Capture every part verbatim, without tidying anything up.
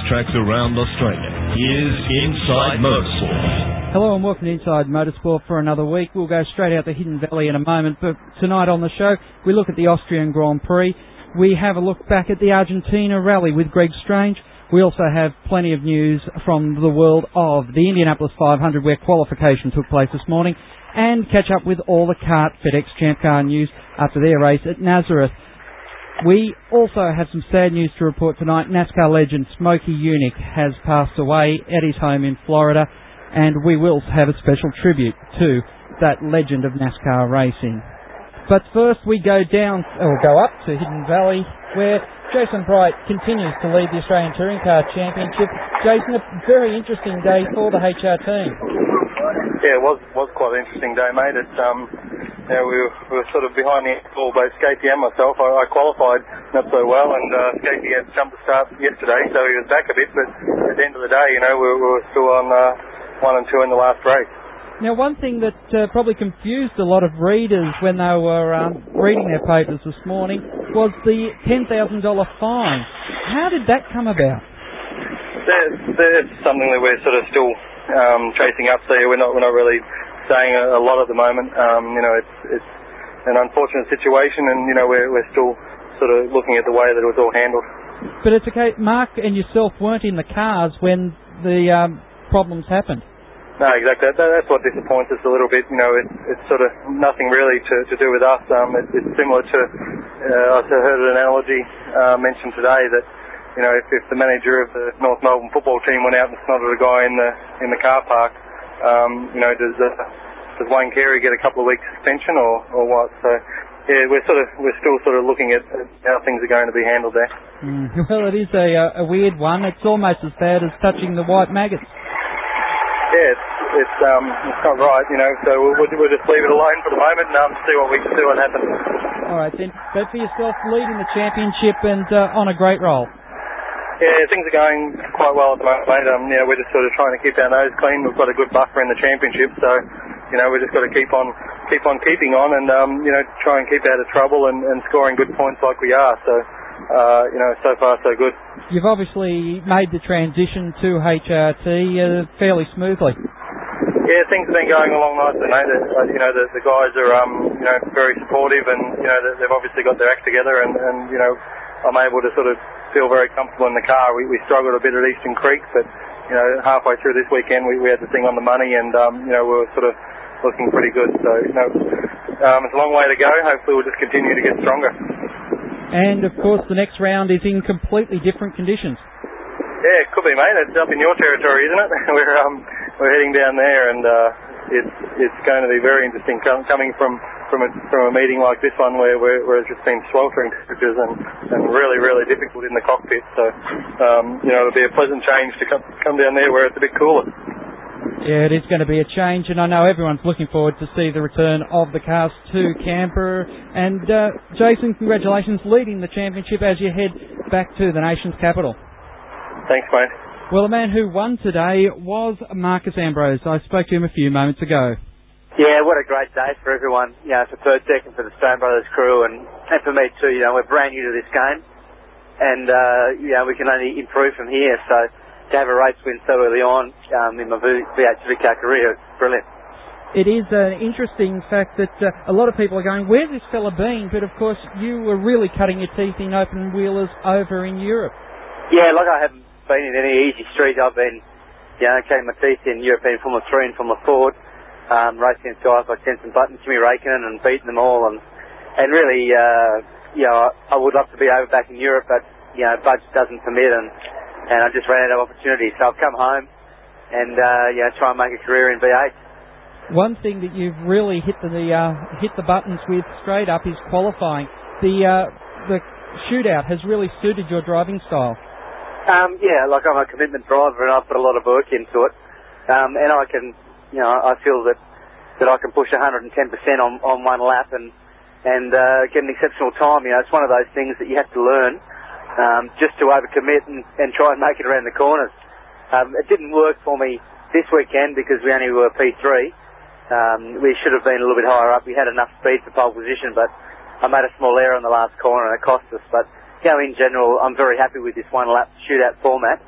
racetracks around Australia. Here's Inside Motorsport. Hello and welcome to Inside Motorsport for another week. We'll go straight out to Hidden Valley in a moment, but tonight on the show we look at the Austrian Grand Prix. We have a look back at the Argentina Rally with Greg Strange. We also have plenty of news from the world of the Indianapolis five hundred, where qualification took place this morning, and catch up with all the kart FedEx Champ Car news after their race at Nazareth. We also have some sad news to report tonight. NASCAR legend Smokey Yunick has passed away at his home in Florida, and we will have a special tribute to that legend of NASCAR racing. But first we go down, or go up to Hidden Valley, where Jason Bright continues to lead the Australian Touring Car Championship. Jason, a very interesting day for the H R team. Yeah, it was was quite an interesting day, mate. It's um, you know, we were, we were sort of behind the ball, both Scapey and myself. I, I qualified not so well, and uh, Scapey had jumped the start yesterday, so he was back a bit. But at the end of the day, you know, we, we were still on uh, one and two in the last race. Now, one thing that uh, probably confused a lot of readers when they were um, reading their papers this morning was the ten thousand dollars fine. How did that come about? There's, there's something that we're sort of still um, chasing up. So we're not we're not really saying a, a lot at the moment. Um, you know, it's it's an unfortunate situation, and you know we're we're still sort of looking at the way that it was all handled. But it's okay. Mark and yourself weren't in the cars when the um, problems happened. No, exactly. That, that's what disappoints us a little bit. You know, it's, it's sort of nothing really to, to do with us. Um, it, it's similar to, uh, I heard an analogy uh, mentioned today that, you know, if, if the manager of the North Melbourne football team went out and snotted a guy in the in the car park, um, you know, does uh, does Wayne Carey get a couple of weeks suspension or, or what? So, yeah, we're sort of we're still sort of looking at how things are going to be handled there. Mm, well, it is a, a weird one. It's almost as bad as touching the white maggots. Yeah, it's, it's um it's not right, you know. So we'll, we'll just leave it alone for the moment and um, see what we can see what happens. All right then. But for yourself, leading the championship and uh, on a great roll. Yeah, things are going quite well at the moment, mate. Um, you know, we're just sort of trying to keep our nose clean. We've got a good buffer in the championship, so you know, we've just got to keep on keep on keeping on and um, you know, try and keep out of trouble and, and scoring good points like we are. So. Uh, you know, so far so good. You've obviously made the transition to H R T uh, fairly smoothly. Yeah, things have been going along nicely, mate. Uh, you know, the, the guys are, um, you know, very supportive, and you know, they've obviously got their act together, and, and you know, I'm able to sort of feel very comfortable in the car. We, we struggled a bit at Eastern Creek, but you know, halfway through this weekend, we, we had the thing on the money, and um, you know, we were sort of looking pretty good. So, you know, um, it's a long way to go. Hopefully, we'll just continue to get stronger. And, of course, the next round is in completely different conditions. Yeah, it could be, mate. It's up in your territory, isn't it? we're um, we're heading down there, and uh, it's it's going to be very interesting com- coming from from a, from a meeting like this one where, where, where it's just been sweltering temperatures and, and really, really difficult in the cockpit. So, um, you know, it'll be a pleasant change to come, come down there where it's a bit cooler. Yeah, it is going to be a change, and I know everyone's looking forward to see the return of the cars to Canberra. And uh, Jason, congratulations, leading the championship as you head back to the nation's capital. Thanks, mate. Well, the man who won today was Marcus Ambrose. I spoke to him a few moments ago. Yeah, what a great day for everyone. You know, it's a third second for the Stone Brothers crew, and, and for me too. You know, we're brand new to this game, and uh, you know, we can only improve from here. So to have a race win so early on um, in my V eight Supercar career, it's brilliant. It is an interesting fact that uh, a lot of people are going, where's this fella been? But of course, you were really cutting your teeth in open wheelers over in Europe. Yeah, like I haven't been in any easy street. I've been, you know, cutting my teeth in European Formula three and Formula Ford, um, racing against guys like Jenson Button, Kimi Räikkönen, and beating them all. And, and really, uh, you know, I would love to be over back in Europe, but, you know, budget doesn't permit, and and I just ran out of opportunities. So I've come home and, uh, you know, try and make a career in V eight. One thing that you've really hit the uh, hit the buttons with straight up is qualifying. The uh, the shootout has really suited your driving style. Um, yeah, like I'm a commitment driver and I put a lot of work into it. Um, and I can, you know, I feel that, that I can push one hundred ten percent on, on one lap and, and uh, get an exceptional time. You know, it's one of those things that you have to learn. Um, just to overcommit and, and try and make it around the corners. Um, it didn't work for me this weekend because we only were P three. Um, we should have been a little bit higher up. We had enough speed for pole position, but I made a small error in the last corner and it cost us. But, you know, in general, I'm very happy with this one-lap shootout format.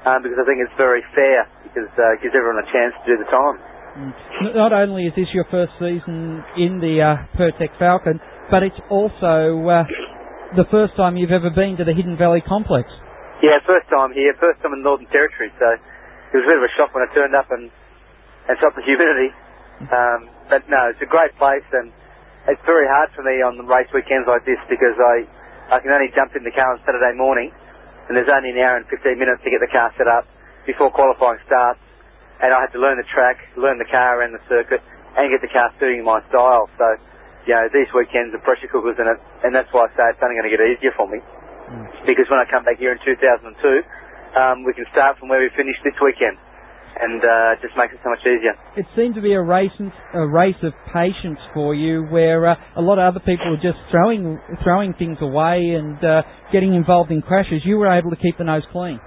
um, because I think it's very fair, because uh, it gives everyone a chance to do the time. Mm. Not only is this your first season in the uh, Pertec Falcon, but it's also uh, the first time you've ever been to the Hidden Valley Complex. Yeah, first time here, first time in the Northern Territory, so it was a bit of a shock when I turned up and, and felt the humidity. Um, but no, it's a great place, and it's very hard for me on the race weekends like this, because I, I can only jump in the car on Saturday morning, and there's only an hour and fifteen minutes to get the car set up before qualifying starts, and I have to learn the track, learn the car and the circuit, and get the car suiting my style. So, you know, these weekends are pressure cookers, and, it, and that's why I say it's only going to get easier for me, mm. because when I come back here in two thousand two, um, we can start from where we finished this weekend, and uh, it just makes it so much easier. It seemed to be a race, a race of patience for you, where uh, a lot of other people were just throwing throwing things away and uh, getting involved in crashes. You were able to keep the nose clean.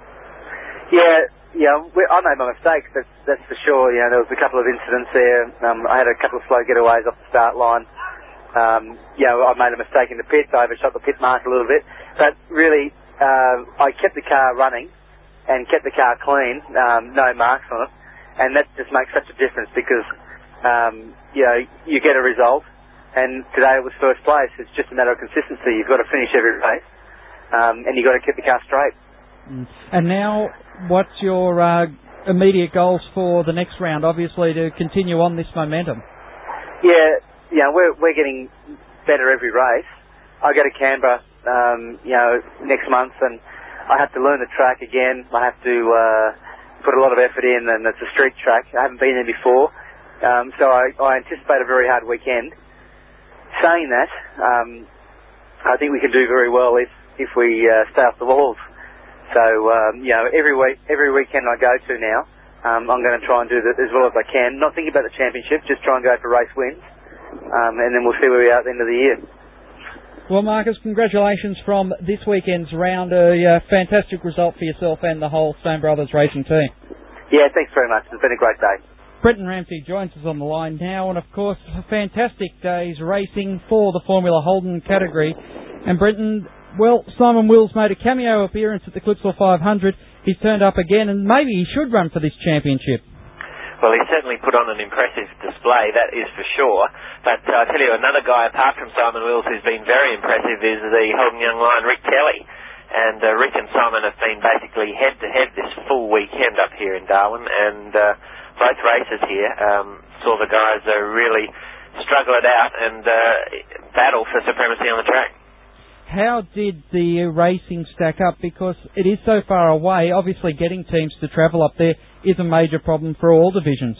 Yeah, yeah, we, I made my mistakes, that's, that's for sure. You know, there was a couple of incidents there. Um, I had a couple of slow getaways off the start line. Um, you know, I made a mistake in the pit. I overshot the pit mark a little bit. But really, uh, I kept the car running and kept the car clean, um, no marks on it. And that just makes such a difference, because, um, you know, you get a result. And today it was first place. It's just a matter of consistency. You've got to finish every race. Um, and you've got to keep the car straight. And now, what's your uh, immediate goals for the next round? Obviously, to continue on this momentum. Yeah, yeah, we're we're getting better every race. I go to Canberra, um, you know, next month, and I have to learn the track again. I have to uh, put a lot of effort in, and it's a street track. I haven't been there before, um, so I, I anticipate a very hard weekend. Saying that, um, I think we can do very well if if we uh, stay off the walls. So, um, you know, every week, every weekend I go to now, um, I'm going to try and do that as well as I can. Not thinking about the championship, just try and go for race wins, um, and then we'll see where we are at the end of the year. Well, Marcus, congratulations from this weekend's round. A uh, fantastic result for yourself and the whole Stone Brothers racing team. Yeah, thanks very much. It's been a great day. Brenton Ramsey joins us on the line now, and of course, a fantastic day's racing for the Formula Holden category. And Brenton, well, Simon Wills made a cameo appearance at the Clipsal five hundred. He's turned up again, and maybe he should run for this championship. Well, he certainly put on an impressive display, that is for sure. But uh, I tell you, another guy apart from Simon Wills who's been very impressive is the Holden Young Lion, Rick Kelly. And uh, Rick and Simon have been basically head-to-head this full weekend up here in Darwin, and uh, both races here um, saw the guys uh, really struggle it out and uh, battle for supremacy on the track. How did the racing stack up? Because it is so far away. Obviously, getting teams to travel up there is a major problem for all divisions.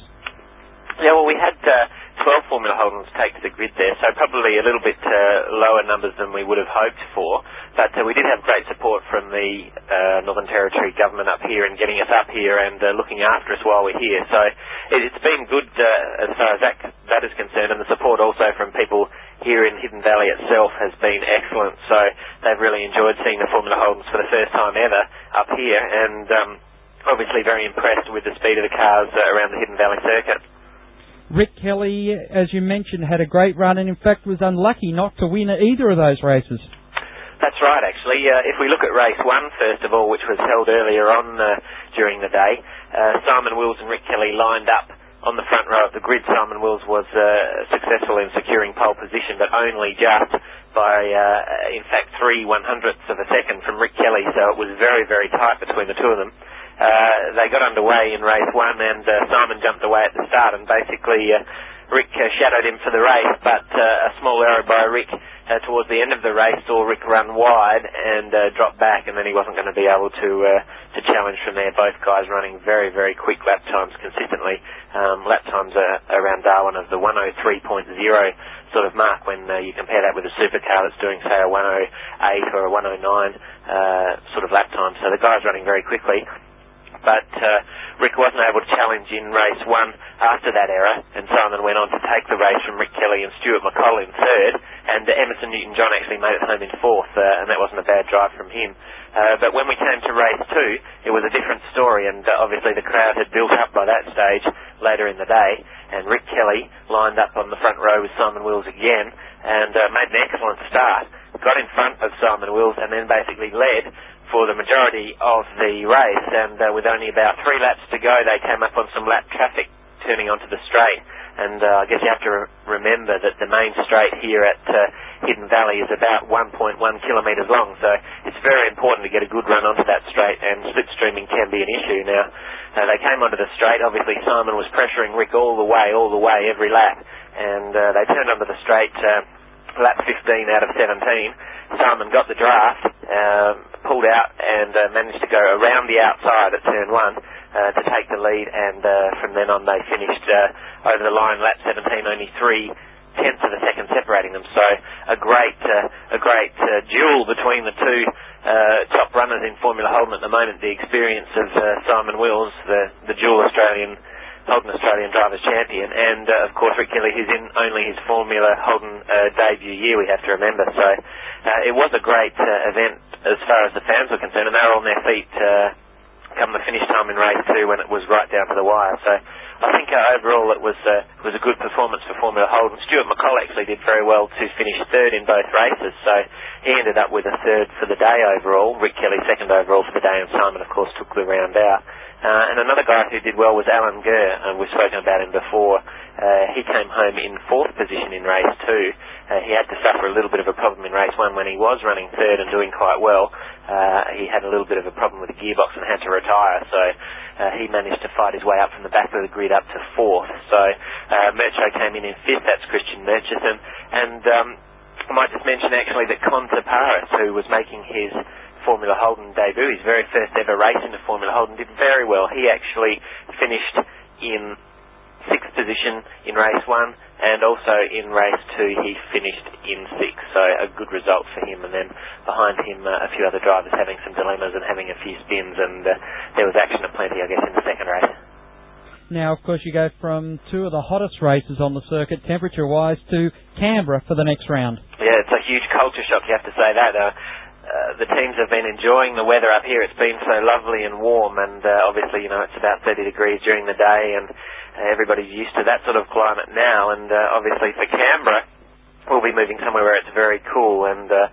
Yeah, well, we had uh, twelve Formula Holdens take to the grid there, so probably a little bit uh, lower numbers than we would have hoped for. But uh, we did have great support from the uh, Northern Territory government up here in getting us up here and uh, looking after us while we're here. So it, it's been good uh, as far as that, that is concerned, and the support also from people here in Hidden Valley itself has been excellent. So they've really enjoyed seeing the Formula Holdens for the first time ever up here, and um, obviously very impressed with the speed of the cars uh, around the Hidden Valley circuit. Rick Kelly, as you mentioned, had a great run and in fact was unlucky not to win either of those races. That's right, actually. Uh, if we look at race one, first of all, which was held earlier on uh, during the day, uh, Simon Wills and Rick Kelly lined up on the front row of the grid. Simon Wills was uh, successful in securing pole position, but only just by, uh, in fact, three one-hundredths of a second from Rick Kelly, so it was very, very tight between the two of them. Uh, they got underway in race one, and uh, Simon jumped away at the start, and basically uh, Rick uh, shadowed him for the race, but uh, a small error by Rick uh, towards the end of the race saw Rick run wide and uh, drop back, and then he wasn't going to be able to uh, to challenge from there. Both guys running very, very quick lap times consistently. Um, lap times are around Darwin of the one oh three point oh sort of mark when uh, you compare that with a supercar that's doing, say, a one oh eight or a one oh nine uh, sort of lap time. So the guys running very quickly. But uh, Rick wasn't able to challenge in race one after that error, and Simon went on to take the race from Rick Kelly and Stuart McColl in third, and uh, Emerson Newton-John actually made it home in fourth, uh, and that wasn't a bad drive from him. Uh, but when we came to race two, it was a different story, and uh, obviously the crowd had built up by that stage later in the day, and Rick Kelly lined up on the front row with Simon Wills again, and uh, made an excellent start. Got in front of Simon Wills, and then basically led for the majority of the race, and uh, with only about three laps to go, they came up on some lap traffic turning onto the straight. And uh, I guess you have to re- remember that the main straight here at uh, Hidden Valley is about one point one kilometres long, so it's very important to get a good run onto that straight, and slipstreaming can be an issue. Now, uh, they came onto the straight. Obviously, Simon was pressuring Rick all the way, all the way, every lap, and uh, they turned onto the straight uh, lap fifteen out of seventeen. Simon got the draft, um, pulled out, and uh, managed to go around the outside at turn one uh, to take the lead, and uh, from then on they finished uh, over the line lap seventeen, only three tenths of a second separating them. So a great uh, a great uh, duel between the two uh, top runners in Formula Holden at the moment. The experience of uh, Simon Wills, the, the dual Australian Holden Australian Drivers Champion, and uh, of course Rick Kelly, who's in only his Formula Holden uh, debut year, we have to remember. So uh, it was a great uh, event as far as the fans were concerned, and they were on their feet uh, come the finish time in race two when it was right down to the wire. So I think uh, overall it was uh, it was a good performance for Formula Holden. Stuart McCall actually did very well to finish third in both races, so he ended up with a third for the day overall. Rick Kelly second overall for the day, and Simon of course took the round out. Uh, and another guy who did well was Alan Gurr. Uh, we've spoken about him before. Uh, he came home in fourth position in race two. Uh, he had to suffer a little bit of a problem in race one when he was running third and doing quite well. Uh, he had a little bit of a problem with the gearbox and had to retire, so uh, he managed to fight his way up from the back of the grid up to fourth. So uh, Murcho came in in fifth. That's Christian Murchison. And um, I might just mention actually that Conte Paris, who was making his Formula Holden debut, his very first ever race in the Formula Holden, did very well. He actually finished in sixth position in race one, and also in race two he finished in sixth, so a good result for him. And then behind him uh, a few other drivers having some dilemmas and having a few spins, and uh, there was action aplenty, I guess, in the second race. Now, of course, you go from two of the hottest races on the circuit, temperature-wise, to Canberra for the next round. Yeah, it's a huge culture shock, you have to say that. Uh, Uh, the teams have been enjoying the weather up here. It's been so lovely and warm, and uh, obviously, you know, it's about thirty degrees during the day, and uh, everybody's used to that sort of climate now. And uh, obviously for Canberra, we'll be moving somewhere where it's very cool, and uh,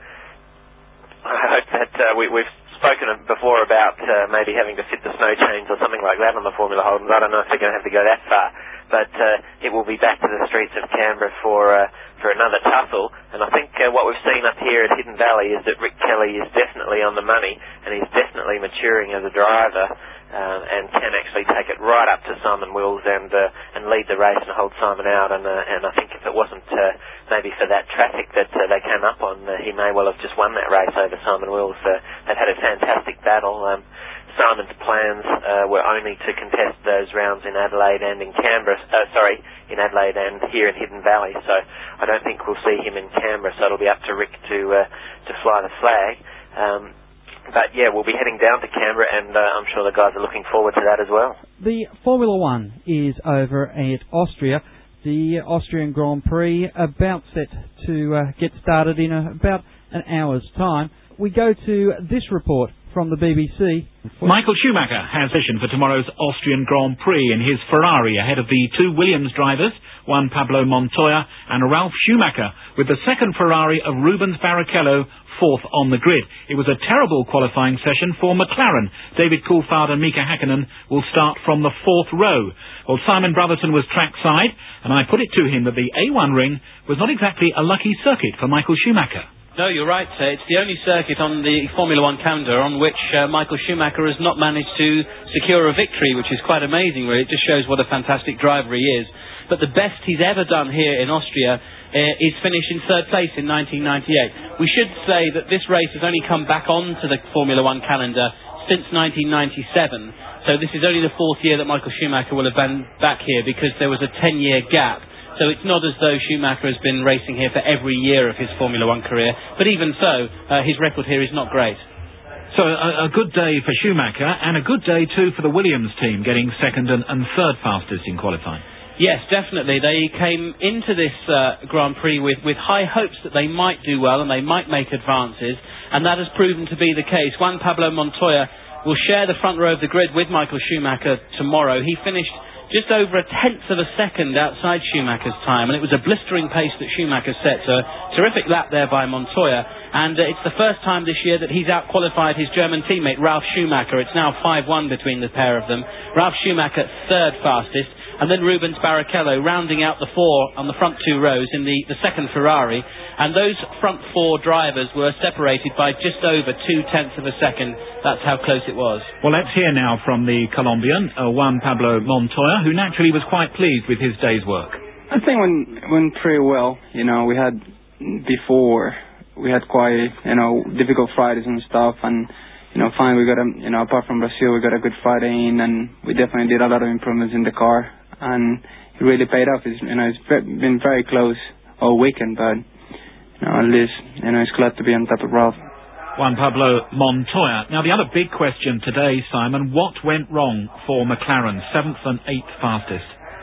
I hope that uh, we, we've spoken before about uh, maybe having to fit the snow chains or something like that on the Formula Holdens. I don't know if they're going to have to go that far, but uh, it will be back to the streets of Canberra for uh, for another tussle. And I think uh, what we've seen up here at Hidden Valley is that Rick Kelly is definitely on the money, and he's definitely maturing as a driver, um, and can actually take it right up to Simon Wills and uh, and lead the race and hold Simon out. And uh, and I think if it wasn't uh, maybe for that traffic that uh, they came up on, uh, he may well have just won that race over Simon Wills. Uh, they've had a fantastic battle. Um, Simon's plans uh, were only to contest those rounds in Adelaide and in Canberra, uh, sorry, in Adelaide and here in Hidden Valley, so I don't think we'll see him in Canberra, so it'll be up to Rick to uh, to fly the flag. Um, but yeah, we'll be heading down to Canberra, and uh, I'm sure the guys are looking forward to that as well. The Formula One is over at Austria. The Austrian Grand Prix about set to uh, get started in a, about an hour's time. We go to this report from the B B C. Michael Schumacher has vision for tomorrow's Austrian Grand Prix in his Ferrari ahead of the two Williams drivers, Juan Pablo Montoya and Ralf Schumacher, with the second Ferrari of Rubens Barrichello fourth on the grid. It was a terrible qualifying session for McLaren. David Coulthard and Mika Hakkinen will start from the fourth row. Well, Simon Brotherton was trackside, and I put it to him that the A one ring was not exactly a lucky circuit for Michael Schumacher. No, you're right. Uh, it's the only circuit on the Formula One calendar on which uh, Michael Schumacher has not managed to secure a victory, which is quite amazing, really. It just shows what a fantastic driver he is. But the best he's ever done here in Austria uh, is finish in third place in nineteen ninety-eight. We should say that this race has only come back onto the Formula One calendar since nineteen ninety-seven. So this is only the fourth year that Michael Schumacher will have been back here, because there was a ten-year gap. So it's not as though Schumacher has been racing here for every year of his Formula One career. But even so, uh, his record here is not great. So a, a good day for Schumacher, and a good day too for the Williams team, getting second and, and third fastest in qualifying. Yes, definitely. They came into this uh, Grand Prix with, with high hopes that they might do well and they might make advances, and that has proven to be the case. Juan Pablo Montoya will share the front row of the grid with Michael Schumacher tomorrow. He finished just over a tenth of a second outside Schumacher's time, and it was a blistering pace that Schumacher set. So, terrific lap there by Montoya, and uh, it's the first time this year that he's out-qualified his German teammate, Ralf Schumacher. It's now five one between the pair of them. Ralf Schumacher, third fastest, and then Rubens Barrichello rounding out the four on the front two rows in the, the second Ferrari. And those front four drivers were separated by just over two-tenths of a second. That's how close it was. Well, let's hear now from the Colombian, uh, Juan Pablo Montoya, who naturally was quite pleased with his day's work. I think went, went pretty well. You know, we had before, we had quite, you know, difficult Fridays and stuff, and you know, fine, we got a, you know, apart from Brazil, we got a good Friday in, and we definitely did a lot of improvements in the car, and it really paid off. It's, you know, it's been very close all weekend, but you know, at least, you know, it's glad to be on top of Ralph. Juan Pablo Montoya. Now, the other big question today, Simon, what went wrong for McLaren, seventh and eighth fastest?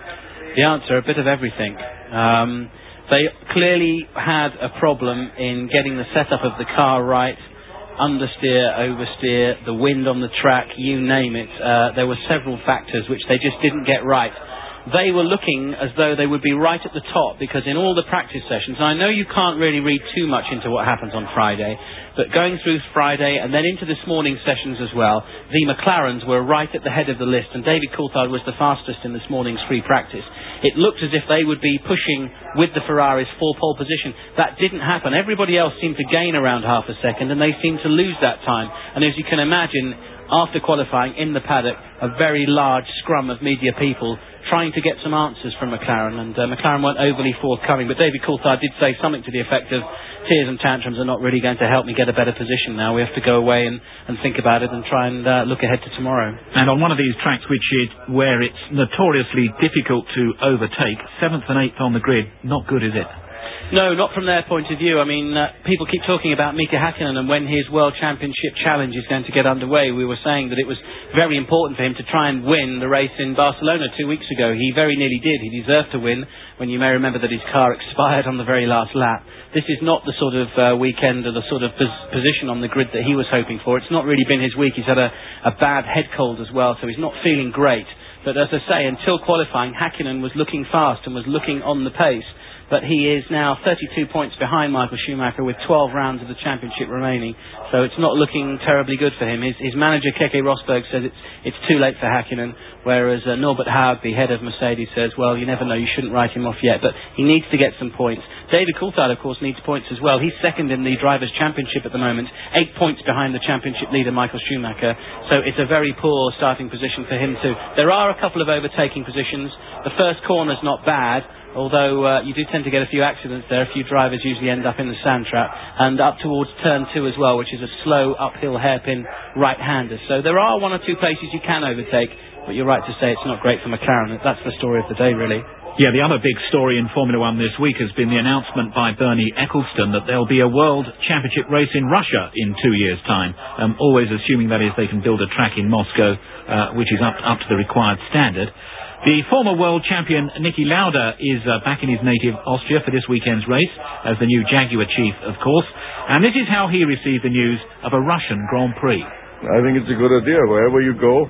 The answer, a bit of everything. Um, they clearly had a problem in getting the setup of the car right. Understeer, oversteer, the wind on the track, you name it. Uh, there were several factors which they just didn't get right. They were looking as though they would be right at the top, because in all the practice sessions, I know you can't really read too much into what happens on Friday, but going through Friday and then into this morning's sessions as well, the McLarens were right at the head of the list, and David Coulthard was the fastest in this morning's free practice. It looked as if they would be pushing with the Ferraris for pole position. That didn't happen. Everybody else seemed to gain around half a second, and they seemed to lose that time. And as you can imagine, after qualifying in the paddock, a very large scrum of media people trying to get some answers from McLaren, and uh, McLaren weren't overly forthcoming, but David Coulthard did say something to the effect of, tears and tantrums are not really going to help me get a better position now. We have to go away and, and think about it and try and uh, look ahead to tomorrow. And on one of these tracks which is where it's notoriously difficult to overtake, seventh and eighth on the grid, not good, is it? No, not from their point of view. I mean, uh, people keep talking about Mika Häkkinen and when his World Championship Challenge is going to get underway. We were saying that it was very important for him to try and win the race in Barcelona two weeks ago. He very nearly did. He deserved to win, when you may remember that his car expired on the very last lap. This is not the sort of uh, weekend or the sort of pos- position on the grid that he was hoping for. It's not really been his week. He's had a, a bad head cold as well, so he's not feeling great. But as I say, until qualifying, Häkkinen was looking fast and was looking on the pace. But he is now thirty-two points behind Michael Schumacher with twelve rounds of the championship remaining. So it's not looking terribly good for him. His, his manager, Keke Rosberg, says it's it's too late for Häkkinen, whereas uh, Norbert Haug, the head of Mercedes, says, well, you never know, you shouldn't write him off yet. But he needs to get some points. David Coulthard, of course, needs points as well. He's second in the Drivers' Championship at the moment, eight points behind the championship leader, Michael Schumacher. So it's a very poor starting position for him too. There are a couple of overtaking positions. The first corner's not bad, although uh, you do tend to get a few accidents there. A few drivers usually end up in the sand trap, and up towards turn two as well, which is a slow uphill hairpin right-hander. So there are one or two places you can overtake, but you're right to say it's not great for McLaren. That's the story of the day, really. Yeah, the other big story in Formula One this week has been the announcement by Bernie Ecclestone that there'll be a World Championship race in Russia in two years' time, um, always assuming, that is, they can build a track in Moscow, uh, which is up, up to the required standard. The former world champion Niki Lauda is uh, back in his native Austria for this weekend's race as the new Jaguar chief, of course. And this is how he received the news of a Russian Grand Prix. I think it's a good idea. Wherever you go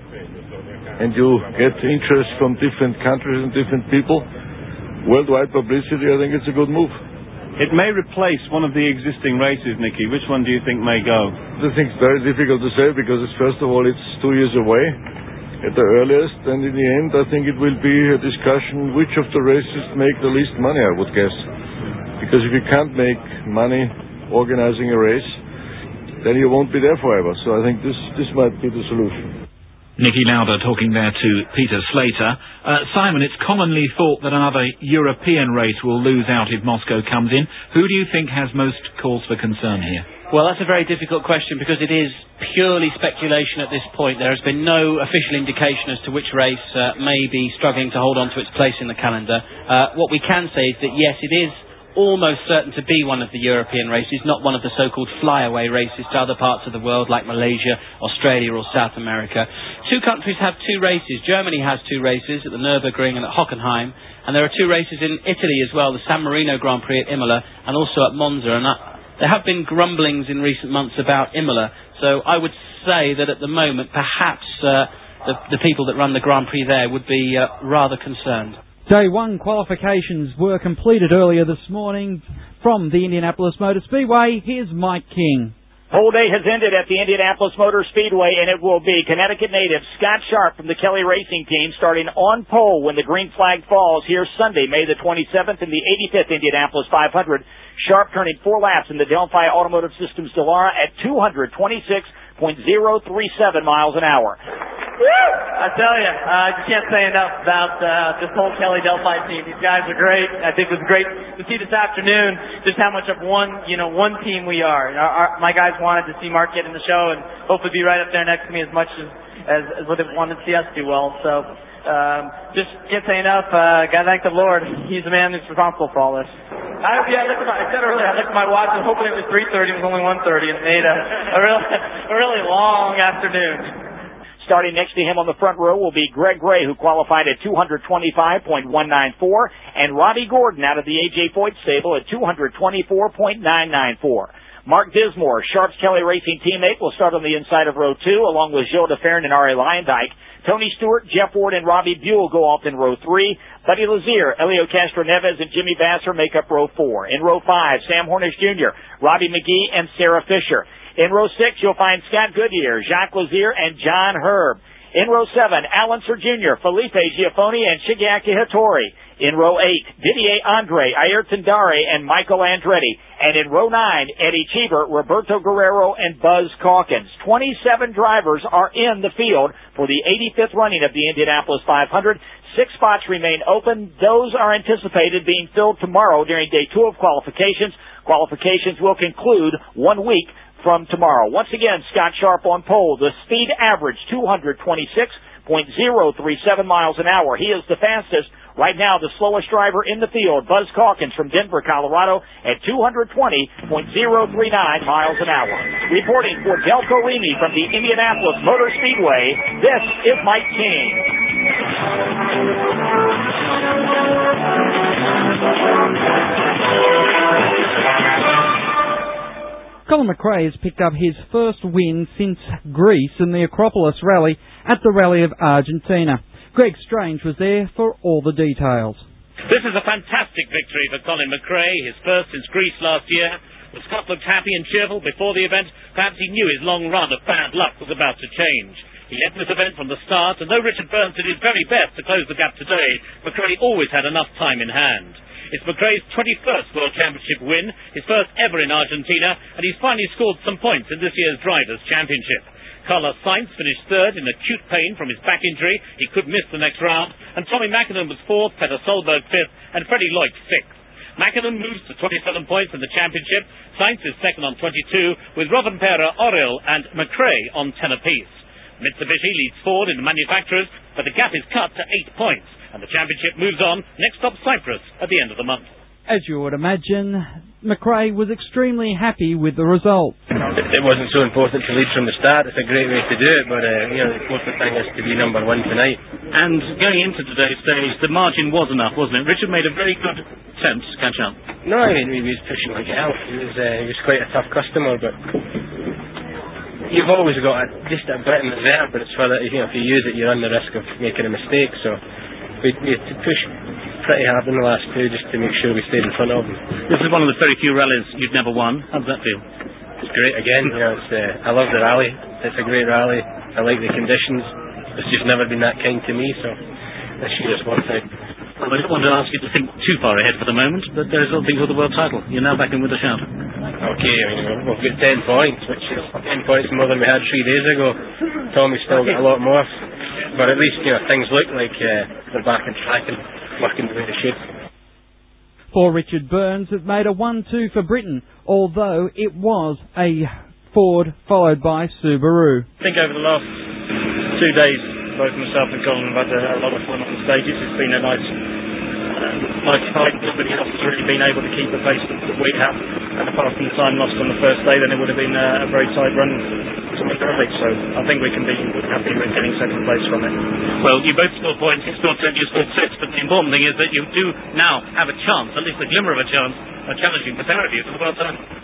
and you get interest from different countries and different people, worldwide publicity, I think it's a good move. It may replace one of the existing races, Nicky. Which one do you think may go? I think it's very difficult to say because, it's, first of all, it's two years away at the earliest, and in the end I think it will be a discussion which of the races make the least money, I would guess. Because if you can't make money organizing a race, then you won't be there forever. So I think this, this might be the solution. Niki Lauda talking there to Peter Slater. Uh, Simon, it's commonly thought that another European race will lose out if Moscow comes in. Who do you think has most cause for concern here? Well, that's a very difficult question because it is purely speculation at this point. There has been no official indication as to which race uh, may be struggling to hold on to its place in the calendar. Uh, what we can say is that, yes, it is almost certain to be one of the European races, not one of the so-called flyaway races to other parts of the world like Malaysia, Australia or South America. Two countries have two races. Germany has two races at the Nürburgring and at Hockenheim, and there are two races in Italy as well, the San Marino Grand Prix at Imola and also at Monza. And uh, there have been grumblings in recent months about Imola, so I would say that at the moment perhaps uh, the, the people that run the Grand Prix there would be uh, rather concerned. Day one qualifications were completed earlier this morning from the Indianapolis Motor Speedway. Here's Mike King. Whole day has ended at the Indianapolis Motor Speedway, and it will be Connecticut native Scott Sharp from the Kelly Racing Team starting on pole when the green flag falls here Sunday, May the twenty-seventh in the eighty-fifth Indianapolis five hundred. Sharp turning four laps in the Delphi Automotive Systems Dallara at two hundred twenty-six point zero three seven miles an hour. I tell you, I uh, can't say enough about uh, this whole Kelly Delphi team. These guys are great. I think it was great to see this afternoon just how much of one, you know, one team we are. Our, our, my guys wanted to see Mark get in the show and hopefully be right up there next to me as much as as, as what they wanted to see us do well. So um, just can't say enough. Uh, gotta thank the Lord. He's the man who's responsible for all this. I, yeah, I, looked at my, I said earlier, I looked at my watch and hoping it was three thirty. It was only one thirty, and it made a, a really a really long afternoon. Starting next to him on the front row will be Greg Gray, who qualified at two hundred twenty-five point one nine four, and Robbie Gordon out of the A J Foyt stable at two hundred twenty-four point nine nine four. Mark Dismore, Sharp's Kelly Racing teammate, will start on the inside of row two, along with Gilles DeFerrin and R A Lyondike. Tony Stewart, Jeff Ward, and Robbie Buell go off in row three. Buddy Lazier, Elio Castro-Neves, and Jimmy Vassar make up row four. In row five, Sam Hornish Junior, Robbie McGee, and Sarah Fisher. In row six, you'll find Scott Goodyear, Jacques Lazier, and John Herb. In row seven, Alan Sir Junior, Felipe Giafoni, and Shigeaki Hattori. In row eight, Didier Andre, Ayrton Dare, and Michael Andretti. And in row nine, Eddie Cheever, Roberto Guerrero, and Buzz Calkins. twenty-seven drivers are in the field for the eighty-fifth running of the Indianapolis five hundred. Six spots remain open. Those are anticipated being filled tomorrow during day two of qualifications. Qualifications will conclude one week from tomorrow. Once again, Scott Sharp on pole. The speed average, two hundred twenty-six point zero three seven miles an hour. He is the fastest. Right now, the slowest driver in the field, Buzz Calkins from Denver, Colorado, at two hundred twenty point zero three nine miles an hour. Reporting for Delco Remy from the Indianapolis Motor Speedway, this is Mike King. Colin McRae has picked up his first win since Greece in the Acropolis Rally at the Rally of Argentina. Greg Strange was there for all the details. This is a fantastic victory for Colin McRae, his first since Greece last year. The Scot looked happy and cheerful before the event. Perhaps he knew his long run of bad luck was about to change. He led this event from the start, and though Richard Burns did his very best to close the gap today, McRae always had enough time in hand. It's McRae's twenty-first World Championship win, his first ever in Argentina, and he's finally scored some points in this year's Drivers' Championship. Carlos Sainz finished third in acute pain from his back injury. He could miss the next round. And Tommy McKinnon was fourth, Peter Solberg fifth, and Freddie Loik sixth. McKinnon moves to twenty-seven points in the championship. Sainz is second on twenty-two, with Rovanperä, Oriol, and McRae on ten apiece. Mitsubishi leads Ford in the manufacturers, but the gap is cut to eight points, and the championship moves on. Next stop, Cyprus, at the end of the month. As you would imagine, McRae was extremely happy with the result. It wasn't so important to lead from the start. It's a great way to do it, but uh, you know, the important thing is to be number one tonight. And going into today's stage, the margin was enough, wasn't it? Richard made a very good attempt to catch up. No, I mean, he was pushing like hell. He was, uh, he was quite a tough customer, but you've always got a, just a bit in the reserve, but it's for that, you know, if you use it, you run the risk of making a mistake. So we, we had to push pretty hard in the last two just to make sure we stayed in front of them. This is one of the very few rallies you've never won. How does that feel? It's great again. You know, it's, uh, I love the rally. It's a great rally. I like the conditions. It's just never been that kind to me, so this year is one thing. Well, I don't want to ask you to think too far ahead for the moment, but there's other things with the world title. You're now back in with a shout. Okay, I mean, we've got ten points, which is ten points more than we had three days ago. Tommy's still got a lot more, but at least, you know, things look like uh, they're back on track and working the way they should. For Richard Burns, it made a one two for Britain, although it was a Ford followed by Subaru. I think over the last two days, both myself and Colin have had a, a lot of fun on the stages. It's been a nice, uh, nice fight. Nobody else has really been able to keep the pace that we have. And apart from the time lost on the first day, then it would have been a, a very tight run to make the league. So I think we can be happy with getting second place from it. Well, you both scored points. You scored ten, you scored six. But the important thing is that you do now have a chance, at least a glimmer of a chance, of challenging for Sarah for the world title.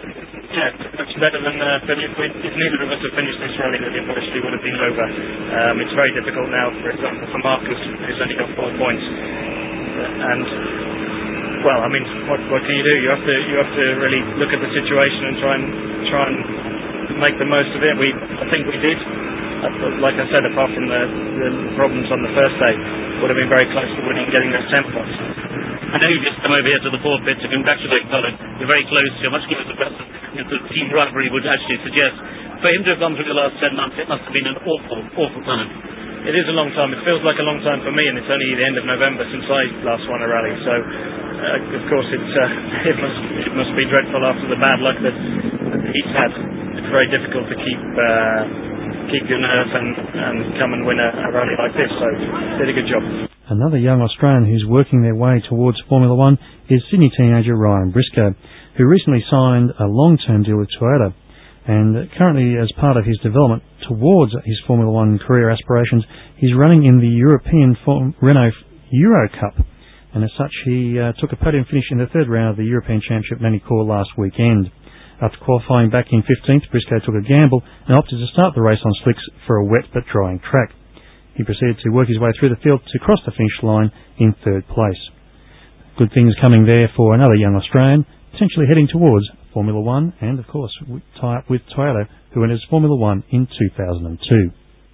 yeah, much better than uh, but if, we, if neither of us had finished this rally, then the university would have been over. Um, it's very difficult now, for example, for Marcus, who's only got four points. Uh, and, well, I mean, what, what can you do? You have to you have to really look at the situation and try and try and make the most of it. We, I think we did. Uh, like I said, apart from the, the problems on the first day, would have been very close to winning, getting those ten points. I know you've just come over here to the board pit to congratulate Colin. You're very close. You're much closer than the team rivalry would actually suggest. For him to have gone through the last ten months, it must have been an awful, awful time. It is a long time. It feels like a long time for me, and it's only the end of November since I last won a rally. So, uh, of course, it's, uh, it must it must be dreadful after the bad luck that, that he's had. It's very difficult to keep uh, keep your nerve and, and come and win a, a rally like this. So, did a good job. Another young Australian who's working their way towards Formula One is Sydney teenager Ryan Briscoe, who recently signed a long-term deal with Toyota. And currently, as part of his development towards his Formula One career aspirations, he's running in the European Form- Renault Euro Cup. And as such, he uh, took a podium finish in the third round of the European Championship Manicourt last weekend. After qualifying back in fifteenth, Briscoe took a gamble and opted to start the race on slicks for a wet but drying track. He proceeded to work his way through the field to cross the finish line in third place. Good things coming there for another young Australian, potentially heading towards Formula One, and of course tie up with Toyota, who enters Formula One in two thousand two.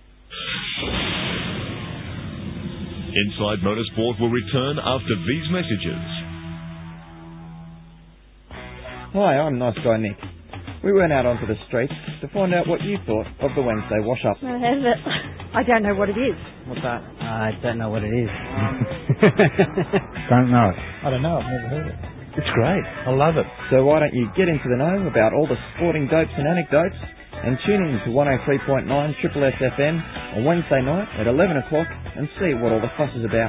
Inside Motorsport will return after these messages. Hi, I'm Nice Guy Nick. We went out onto the streets to find out what you thought of the Wednesday wash-up. I have it. I don't know what it is. What's that? I don't know what it is. Don't know. I don't know. I've never heard it. It's great. I love it. So why don't you get into the know about all the sporting dopes and anecdotes and tune in to one oh three point nine Triple S F M on Wednesday night at eleven o'clock and see what all the fuss is about.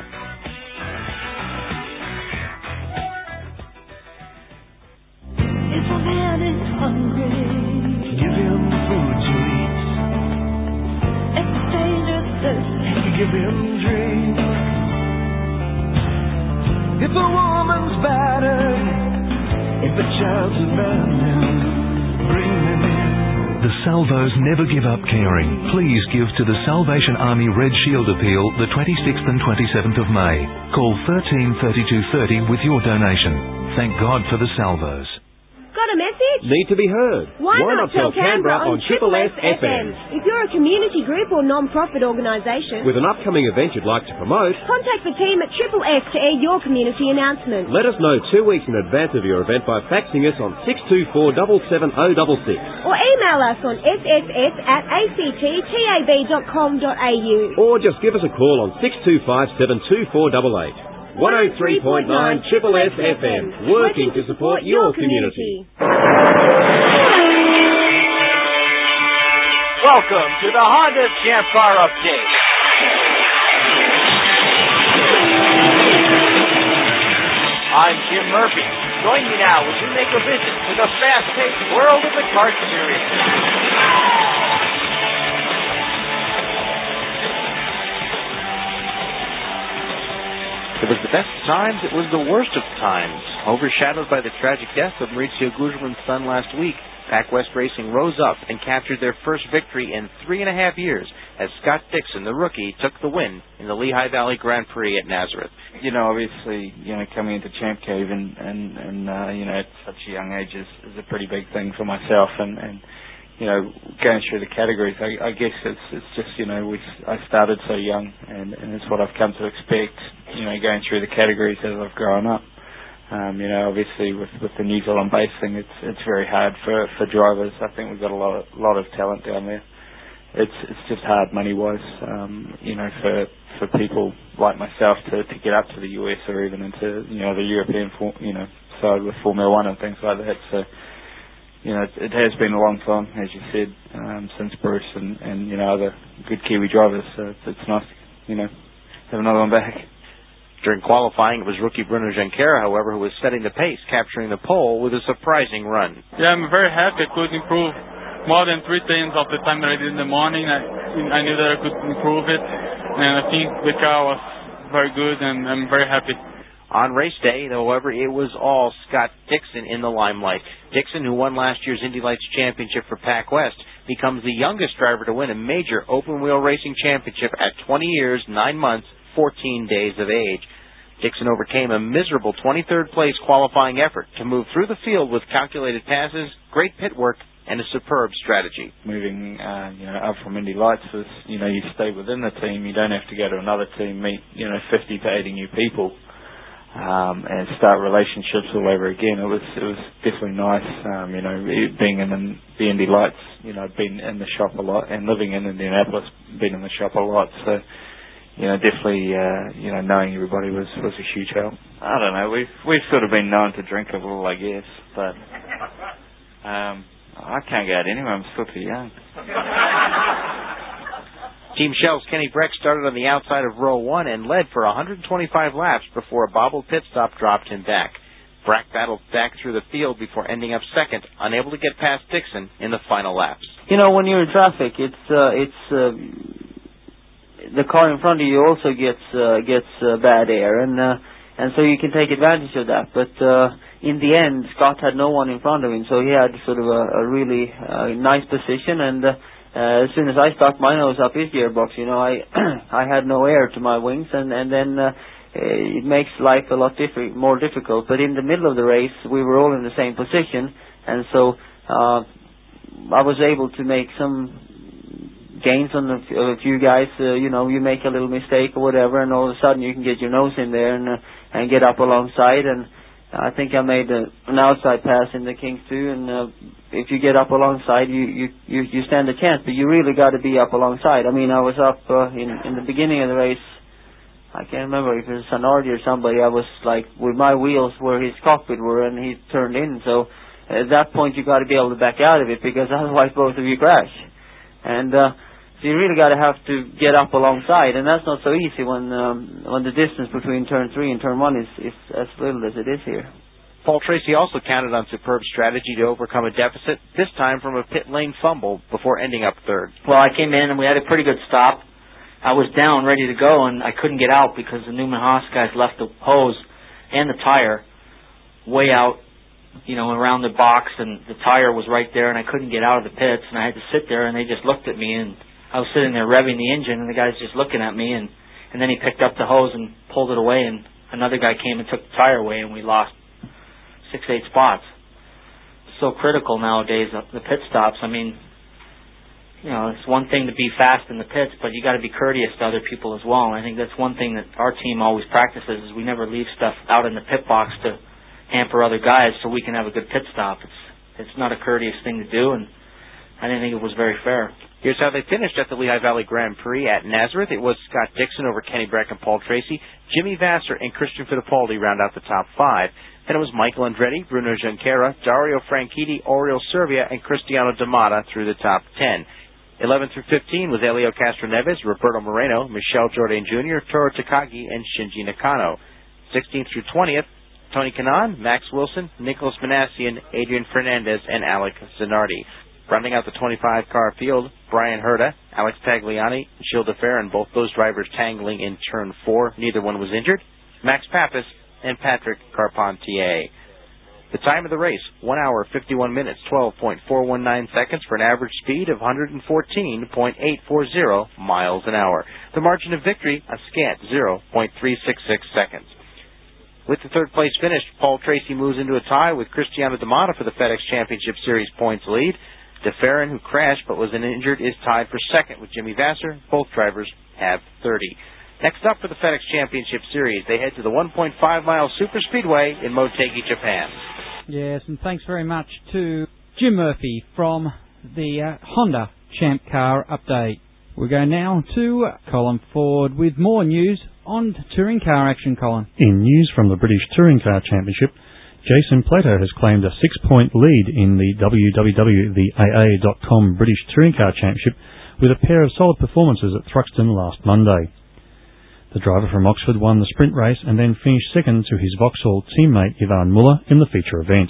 If a man is hungry, give him food to eat. If a stranger's thirsty, give him drink. If a woman's battered, if a child's abandoned, bring them in. The Salvos never give up caring. Please give to the Salvation Army Red Shield Appeal the twenty-sixth and twenty-seventh of May. Call thirteen thirty-two thirty with your donation. Thank God for the Salvos. Got a message? Need to be heard. Why, Why not tell Canberra on Triple S F M? If you're a community group or non-profit organisation with an upcoming event you'd like to promote, contact the team at Triple S to air your community announcement. Let us know two weeks in advance of your event by faxing us on six two four seven seven zero six six. Or email us on s s s at a c t t a b dot com dot a u. Or just give us a call on six two five seven two four eight eight. one oh three point nine Triple S F M, working to support your community. Welcome to the Honda Champ Car Update. I'm Jim Murphy. Join me now as we make a visit to the fast-paced world of the kart series. It was the best of times, it was the worst of times. Overshadowed by the tragic death of Maurizio Gugelmin's son last week, PacWest Racing rose up and captured their first victory in three and a half years as Scott Dixon, the rookie, took the win in the Lehigh Valley Grand Prix at Nazareth. You know, obviously, you know, coming into Champ Cave and, and, and uh, you know, at such a young age is, is a pretty big thing for myself. And, and you know, going through the categories, I, I guess it's it's just, you know, we I started so young, and, and it's what I've come to expect, you know, going through the categories as I've grown up. Um, you know, obviously with, with the New Zealand base thing, it's it's very hard for, for drivers. I think we've got a lot of lot of talent down there. It's it's just hard money wise, um, you know, for for people like myself to, to get up to the U S or even into, you know, the European for, you know side with Formula One and things like that. So, you know, it, it has been a long time, as you said, um, since Bruce and, and, you know, other good Kiwi drivers. So it's, it's nice, you know, have another one back. During qualifying, it was rookie Bruno Junqueira, however, who was setting the pace, capturing the pole with a surprising run. Yeah, I'm very happy. I could improve more than three tenths of the time that I did in the morning. I, I knew that I could improve it, and I think the car was very good, and I'm very happy. On race day, however, it was all Scott Dixon in the limelight. Dixon, who won last year's Indy Lights Championship for Pac West, becomes the youngest driver to win a major open-wheel racing championship at twenty years, nine months, fourteen days of age. Dixon overcame a miserable twenty-third place qualifying effort to move through the field with calculated passes, great pit work, and a superb strategy. Moving uh, you know, up from Indy Lights was, you know, you stay within the team. You don't have to go to another team, meet, you know, fifty to eighty new people, um, and start relationships all over again. It was it was definitely nice, um, you know, being in the Indy Lights. You know, been in the shop a lot, and living in Indianapolis, been in the shop a lot. So, you know, definitely, uh, you know, knowing everybody was, was a huge help. I don't know, we've, we've sort of been known to drink a little, I guess, but um, I can't go out anyway, I'm still too young. Team Shell's Kenny Breck started on the outside of row one and led for one hundred twenty-five laps before a bobbled pit stop dropped him back. Breck battled back through the field before ending up second, unable to get past Dixon in the final laps. You know, when you're in traffic, it's uh, it's uh, the car in front of you also gets uh, gets uh, bad air, and uh, and so you can take advantage of that. But uh, in the end, Scott had no one in front of him, so he had sort of a, a really uh, nice position. And uh, uh, as soon as I stuck my nose up his gearbox, you know, I I had no air to my wings, and and then. Uh, It makes life a lot diffi- more difficult. But in the middle of the race, we were all in the same position, and so uh, I was able to make some gains on a, f- a few guys. Uh, you know, you make a little mistake or whatever, and all of a sudden you can get your nose in there and uh, and get up alongside. And I think I made a, an outside pass in the Kings too. And uh, if you get up alongside, you, you you you stand a chance. But you really got to be up alongside. I mean, I was up uh, in in the beginning of the race. I can't remember if it was Sanardi or somebody. I was like with my wheels where his cockpit were, and he turned in. So at that point, you got to be able to back out of it, because otherwise both of you crash. And uh, so you really got to have to get up alongside, and that's not so easy when um, when the distance between turn three and turn one is, is as little as it is here. Paul Tracy also counted on superb strategy to overcome a deficit, this time from a pit lane fumble before ending up third. Well, I came in and we had a pretty good stop. I was down, ready to go, and I couldn't get out because the Newman Haas guys left the hose and the tire way out, you know, around the box, and the tire was right there, and I couldn't get out of the pits, and I had to sit there, and they just looked at me, and I was sitting there revving the engine, and the guy's just looking at me, and, and then he picked up the hose and pulled it away, and another guy came and took the tire away, and we lost six, eight spots. So critical nowadays, the pit stops. I mean, you know, it's one thing to be fast in the pits, but you got to be courteous to other people as well. And I think that's one thing that our team always practices, is we never leave stuff out in the pit box to hamper other guys so we can have a good pit stop. It's it's not a courteous thing to do, and I didn't think it was very fair. Here's how they finished at the Lehigh Valley Grand Prix at Nazareth. It was Scott Dixon over Kenny Breck and Paul Tracy. Jimmy Vasser and Christian Fittipaldi round out the top five. Then it was Michael Andretti, Bruno Junqueira, Dario Franchitti, Oriol Servia, and Cristiano D'Amata through the top ten. eleven through fifteen was Elio Castroneves, Roberto Moreno, Michel Jourdain Junior, Toru Takagi, and Shinji Nakano. sixteen through twentieth, Tony Kanaan, Max Wilson, Nicholas Manassian, Adrian Fernandez, and Alex Zanardi. Rounding out the twenty-five car field, Brian Herta, Alex Tagliani, and Gilles Deferrin, both those drivers tangling in turn four. Neither one was injured. Max Pappas and Patrick Carpentier. The time of the race, one hour, fifty-one minutes, twelve point four one nine seconds for an average speed of one hundred fourteen point eight four zero miles an hour. The margin of victory, a scant zero point three six six seconds. With the third place finished, Paul Tracy moves into a tie with Cristiano D'Amata for the FedEx Championship Series points lead. DeFerrin, who crashed but was injured, is tied for second with Jimmy Vasser. Both drivers have thirty. Next up for the FedEx Championship Series, they head to the one point five mile Superspeedway in Motegi, Japan. Yes, and thanks very much to Jim Murphy from the uh, Honda Champ Car Update. We go now to Colin Ford with more news on touring car action, Colin. In news from the British Touring Car Championship, Jason Plato has claimed a six-point lead in the W W W, the A A dot com British Touring Car Championship, with a pair of solid performances at Thruxton last Monday. The driver from Oxford won the sprint race and then finished second to his Vauxhall teammate Ivan Muller in the feature event.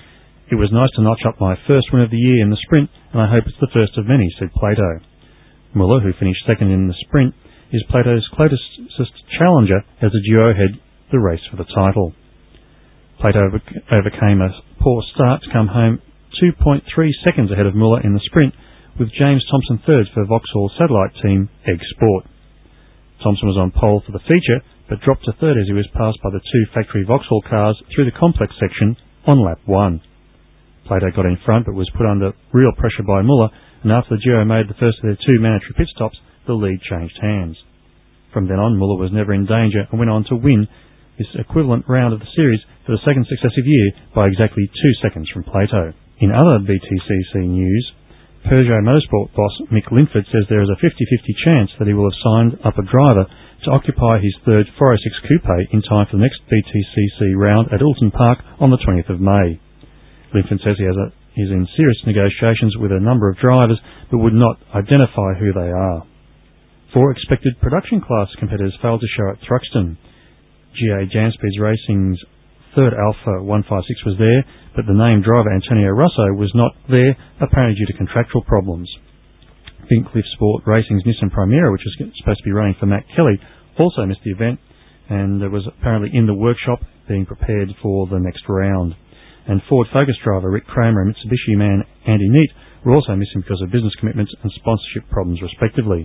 It was nice to notch up my first win of the year in the sprint, and I hope it's the first of many, said Plato. Muller, who finished second in the sprint, is Plato's closest challenger as the duo head the race for the title. Plato over- overcame a poor start to come home two point three seconds ahead of Muller in the sprint, with James Thompson third for Vauxhall satellite team Egg Sport. Thompson was on pole for the feature, but dropped to third as he was passed by the two factory Vauxhall cars through the complex section on lap one. Plato got in front but was put under real pressure by Muller, and after the duo made the first of their two mandatory pit stops, the lead changed hands. From then on, Muller was never in danger and went on to win this equivalent round of the series for the second successive year by exactly two seconds from Plato. In other B T C C news, Peugeot Motorsport boss Mick Linford says there is a fifty-fifty chance that he will have signed up a driver to occupy his third four oh six Coupe in time for the next B T C C round at Ilton Park on the twentieth of May. Linford says he has a, is in serious negotiations with a number of drivers but would not identify who they are. Four expected production class competitors failed to show at Thruxton. G A Janspeed Racing's third Alpha one fifty-six was there, but the named driver Antonio Russo was not there, apparently due to contractual problems. Vincliffe Sport Racing's Nissan Primera, which was supposed to be running for Matt Kelly, also missed the event, and was apparently in the workshop being prepared for the next round. And Ford Focus driver Rick Kramer and Mitsubishi man Andy Neat were also missing because of business commitments and sponsorship problems respectively.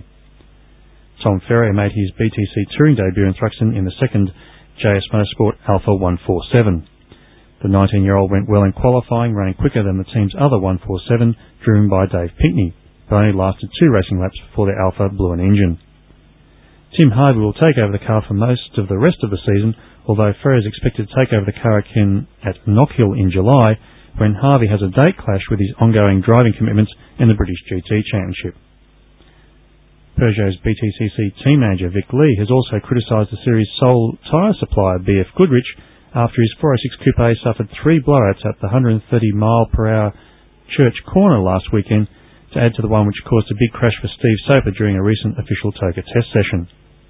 Tom Ferrier made his B T C touring debut in Thruxton in the second J S Motorsport Alpha one forty-seven. The nineteen-year-old went well in qualifying, running quicker than the team's other one forty-seven, driven by Dave Pinkney, but only lasted two racing laps before the Alpha blew an engine. Tim Harvey will take over the car for most of the rest of the season, although Ferrier is expected to take over the car again at Knockhill in July, when Harvey has a date clash with his ongoing driving commitments in the British G T Championship. Peugeot's B T C C team manager Vic Lee has also criticised the series' sole tyre supplier B F Goodrich after his four oh six Coupe suffered three blowouts at the one hundred thirty mile per hour Church Corner last weekend, to add to the one which caused a big crash for Steve Soper during a recent official TOCA test session.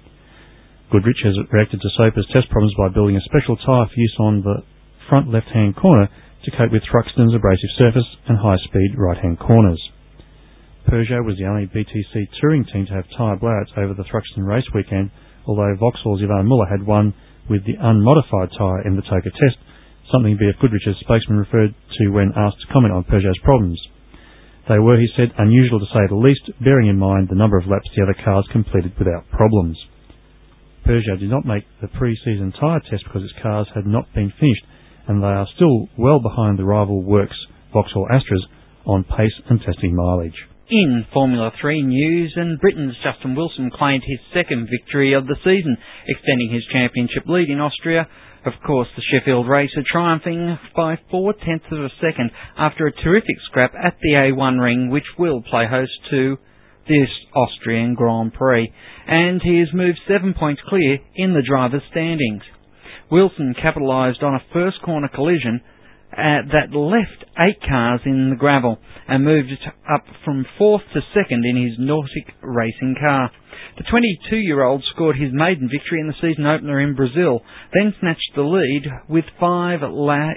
Goodrich has reacted to Soper's test problems by building a special tyre for use on the front left-hand corner to cope with Thruxton's abrasive surface and high-speed right-hand corners. Peugeot was the only B T C touring team to have tyre blowouts over the Thruxton race weekend, although Vauxhall's Ivan Muller had one with the unmodified tyre in the TOCA test, something B F Goodrich's spokesman referred to when asked to comment on Peugeot's problems. They were, he said, unusual to say the least, bearing in mind the number of laps the other cars completed without problems. Peugeot did not make the pre-season tyre test because its cars had not been finished, and they are still well behind the rival works Vauxhall Astras on pace and testing mileage. In Formula three news, and Britain's Justin Wilson claimed his second victory of the season, extending his championship lead in Austria. Of course, the Sheffield racer triumphing by four-tenths of a second after a terrific scrap at the A one ring, which will play host to this Austrian Grand Prix. And he has moved seven points clear in the drivers' standings. Wilson capitalised on a first corner collision Uh, that left eight cars in the gravel and moved it up from fourth to second in his Nautic racing car. The twenty-two-year-old scored his maiden victory in the season opener in Brazil, then snatched the lead with five la-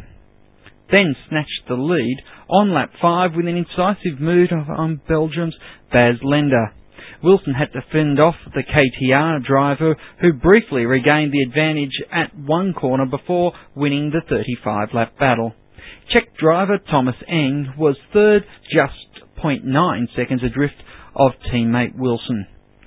then snatched the lead on lap five with an incisive move on Belgium's Bas Lender. Wilson had to fend off the K T R driver, who briefly regained the advantage at one corner before winning the thirty-five lap battle. Czech driver Thomas Eng was third, just zero point nine seconds adrift of teammate Wilson.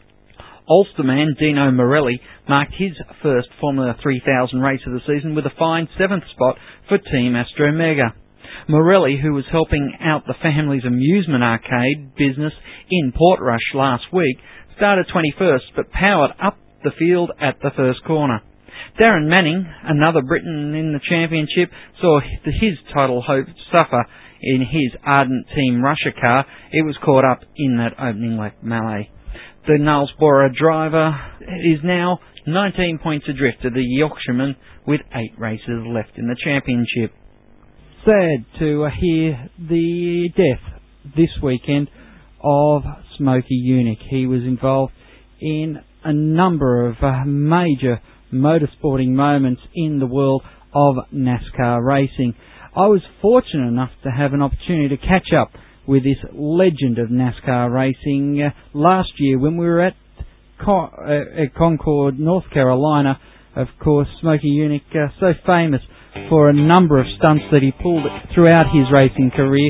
Ulsterman Dino Morelli marked his first Formula three thousand race of the season with a fine seventh spot for Team Astromega. Morelli, who was helping out the family's amusement arcade business in Portrush last week, started twenty-first but powered up the field at the first corner. Darren Manning, another Briton in the championship, saw his title hope suffer in his Ardent Team Russia car. It was caught up in that opening lap melee. The Knowlesborough driver is now nineteen points adrift of the Yorkshireman with eight races left in the championship. Sad to hear the death this weekend of Smokey Unick. He was involved in a number of uh, major motorsporting moments in the world of NASCAR racing. I was fortunate enough to have an opportunity to catch up with this legend of NASCAR racing uh, last year when we were at, Con- uh, at Concord, North Carolina, Of course, Smokey Unick, uh, so famous for a number of stunts that he pulled throughout his racing career.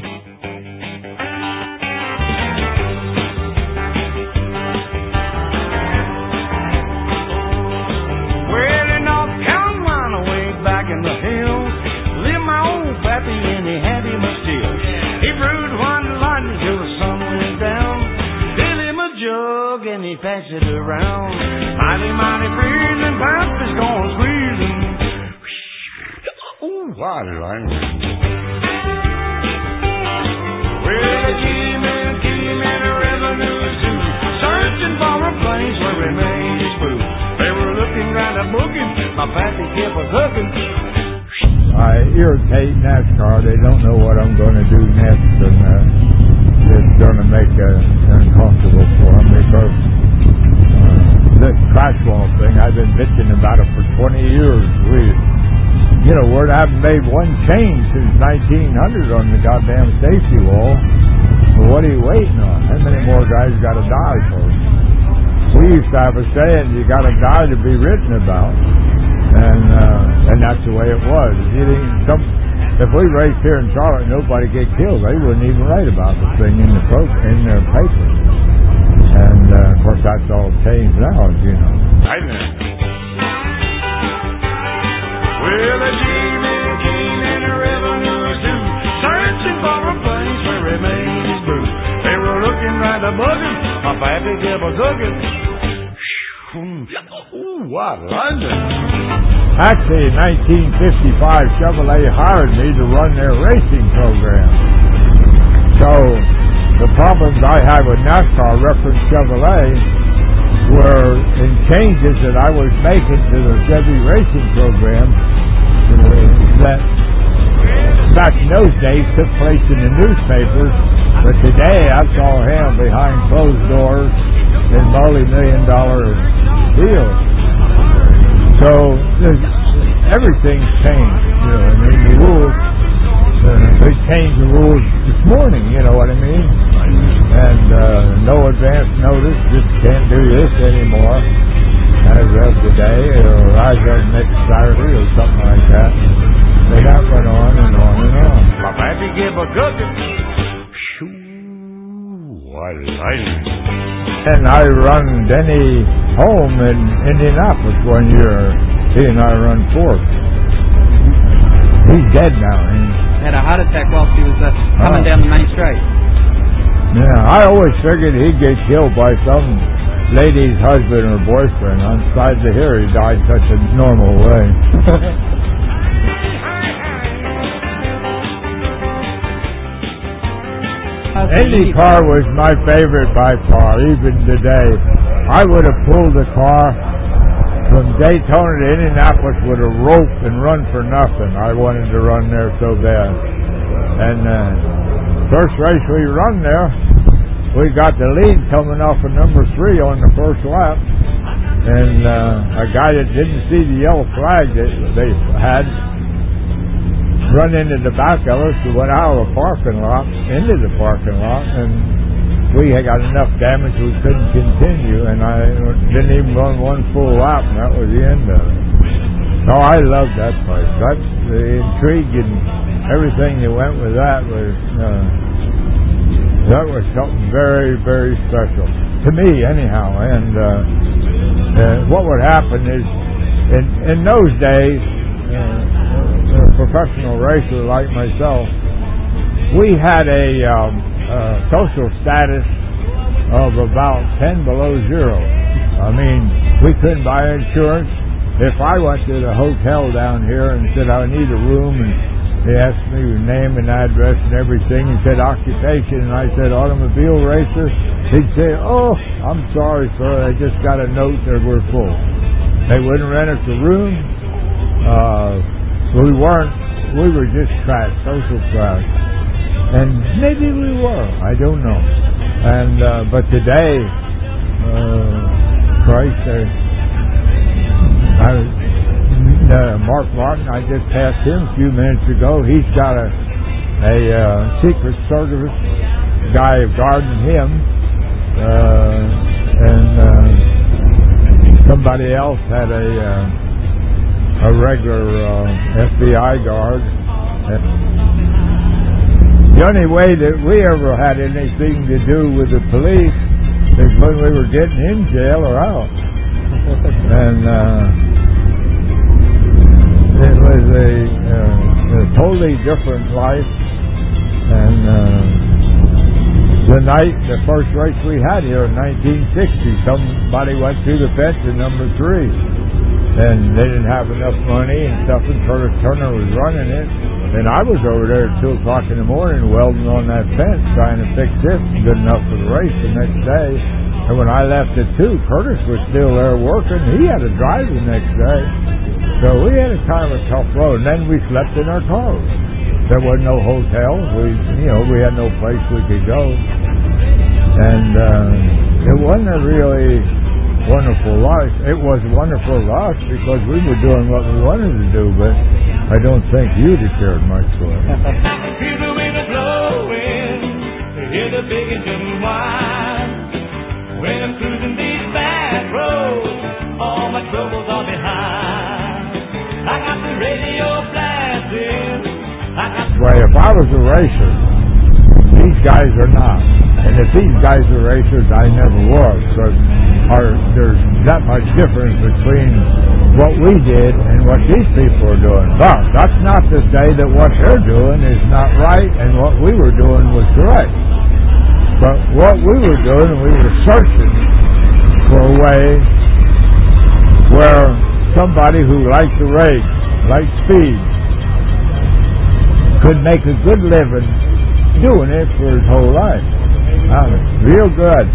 Well, in North Carolina, way back in the hills, lived my old pappy and he had him a still. He brewed one lightning till the sun went down. Filled him a jug and he passed it around. Mighty, mighty freezing, pappy's gonna squeeze him. Ooh, what a lightning. Well, they came and came and the revenues too, searching for a place where he made his food. They were looking round a booking, my pappy kept a cooking. I irritate NASCAR. They don't know what I'm going to do next, and uh, it's going to make it uncomfortable for them because uh, this crash wall thing, I've been bitching about it for twenty years. We, you know, we haven't made one change since nineteen hundred on the goddamn safety wall. Well, what are you waiting on? How many more guys got to die for? We used to have a saying, you got to die to be written about. And uh, and that's the way it was. If, you didn't, some, if we raced here in Charlotte, nobody get killed. They wouldn't even write about the thing in the pro, in their paper. And uh, of course, that's all changed now, as you know. I know. Well, the G-men came and the revenues too, searching for a place where he made his brew. They were looking right above him. My pappy kept a cooking. Ooh, what London. Actually, in nineteen fifty-five, Chevrolet hired me to run their racing program. So, the problems I had with NASCAR reference Chevrolet were in changes that I was making to the Chevy racing program that back in those days took place in the newspapers, but today that's all him behind closed doors in multi-million dollar deals. So everything's changed, you know. I mean, the rules, uh, they changed the rules this morning, you know what I mean? And uh, no advance notice, just can't do this anymore as of today, or as of next Saturday, or something like that. So that went on and on and on. My pappy gave a cooking. Shoo, what lightning. And I run Denny home in Indianapolis one year. He and I run fourth. He's dead now. He had a heart attack whilst he was uh, coming oh. down the main straight. Yeah, I always figured he'd get killed by some lady's husband or boyfriend. I'm sad to hear he died such a normal way. IndyCar was my favorite by far, even today. I would have pulled the car from Daytona to Indianapolis with a rope and run for nothing. I wanted to run there so bad. And uh, first race we run there, we got the lead coming off of number three on the first lap. And uh, a guy that didn't see the yellow flag that they had run into the back of us, we went out of the parking lot, into the parking lot, and we had got enough damage we couldn't continue, and I didn't even run one full lap, and that was the end of it. So I loved that place. That's the intrigue and everything that went with that was, uh, that was something very, very special. To me, anyhow, and uh, uh, what would happen is, in, in those days, uh, a professional racer like myself, we had a um, uh, social status of about ten below zero. I mean, we couldn't buy insurance. If I went to the hotel down here and said I need a room, and they asked me your name and address and everything, and said occupation, and I said automobile racer, he'd say, "Oh, I'm sorry, sir, I just got a note that we're full." They wouldn't rent us a room. Uh, We weren't, we were just trash, social trash. And maybe we were, I don't know. And, uh, but today, uh, Christ, uh, I, uh, Mark Martin, I just passed him a few minutes ago. He's got a, a, uh, Secret Service guy guarding him, uh, and, uh, somebody else had a, uh, a regular uh, F B I guard. The only way that we ever had anything to do with the police is when we were getting in jail or out. And uh, it was a, uh, a totally different life. And uh, the night, the first race we had here in nineteen sixty, somebody went through the fence in number three. And they didn't have enough money and stuff, and Curtis Turner was running it. And I was over there at two o'clock in the morning welding on that fence trying to fix it good enough for the race the next day. And when I left at two, Curtis was still there working. He had to drive the next day. So we had a kind of a tough road. And then we slept in our cars. There was no hotel. We, you know, we had no place we could go. And uh, it wasn't a really wonderful life. It was wonderful to us because we were doing what we wanted to do, but I don't think you'd have cared much for it. Hear the wind blowing, hear the big engine whine. When I'm cruising these back roads, all my troubles are behind. I got the radio blasting. I got Well, if I was a racer, these guys are not. And if these guys are racers, I never was. So our, there's that much difference between what we did and what these people are doing. But that's not to say that what they're doing is not right and what we were doing was correct. But what we were doing, we were searching for a way where somebody who liked to race, liked speed, could make a good living doing it for his whole life. Uh, real good.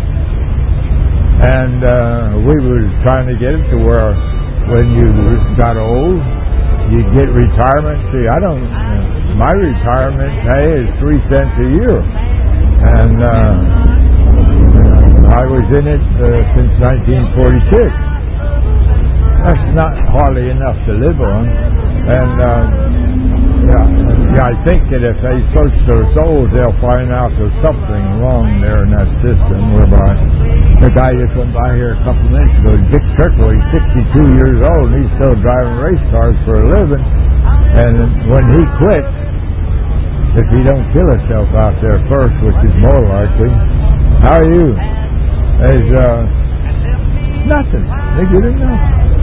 And uh, we were trying to get it to where when you got old, you get retirement. See, I don't, uh, my retirement pay is three cents a year. And uh, I was in it uh, since nineteen forty-six. That's not hardly enough to live on. And uh, yeah, yeah, I think that if they search their souls, they'll find out there's something wrong there in that system. Whereby the guy just went by here a couple minutes ago, Dick Trickle, he's sixty-two years old, and he's still driving race cars for a living. And when he quits, if he don't kill himself out there first, which is more likely, how are you? There's uh, nothing. They get enough.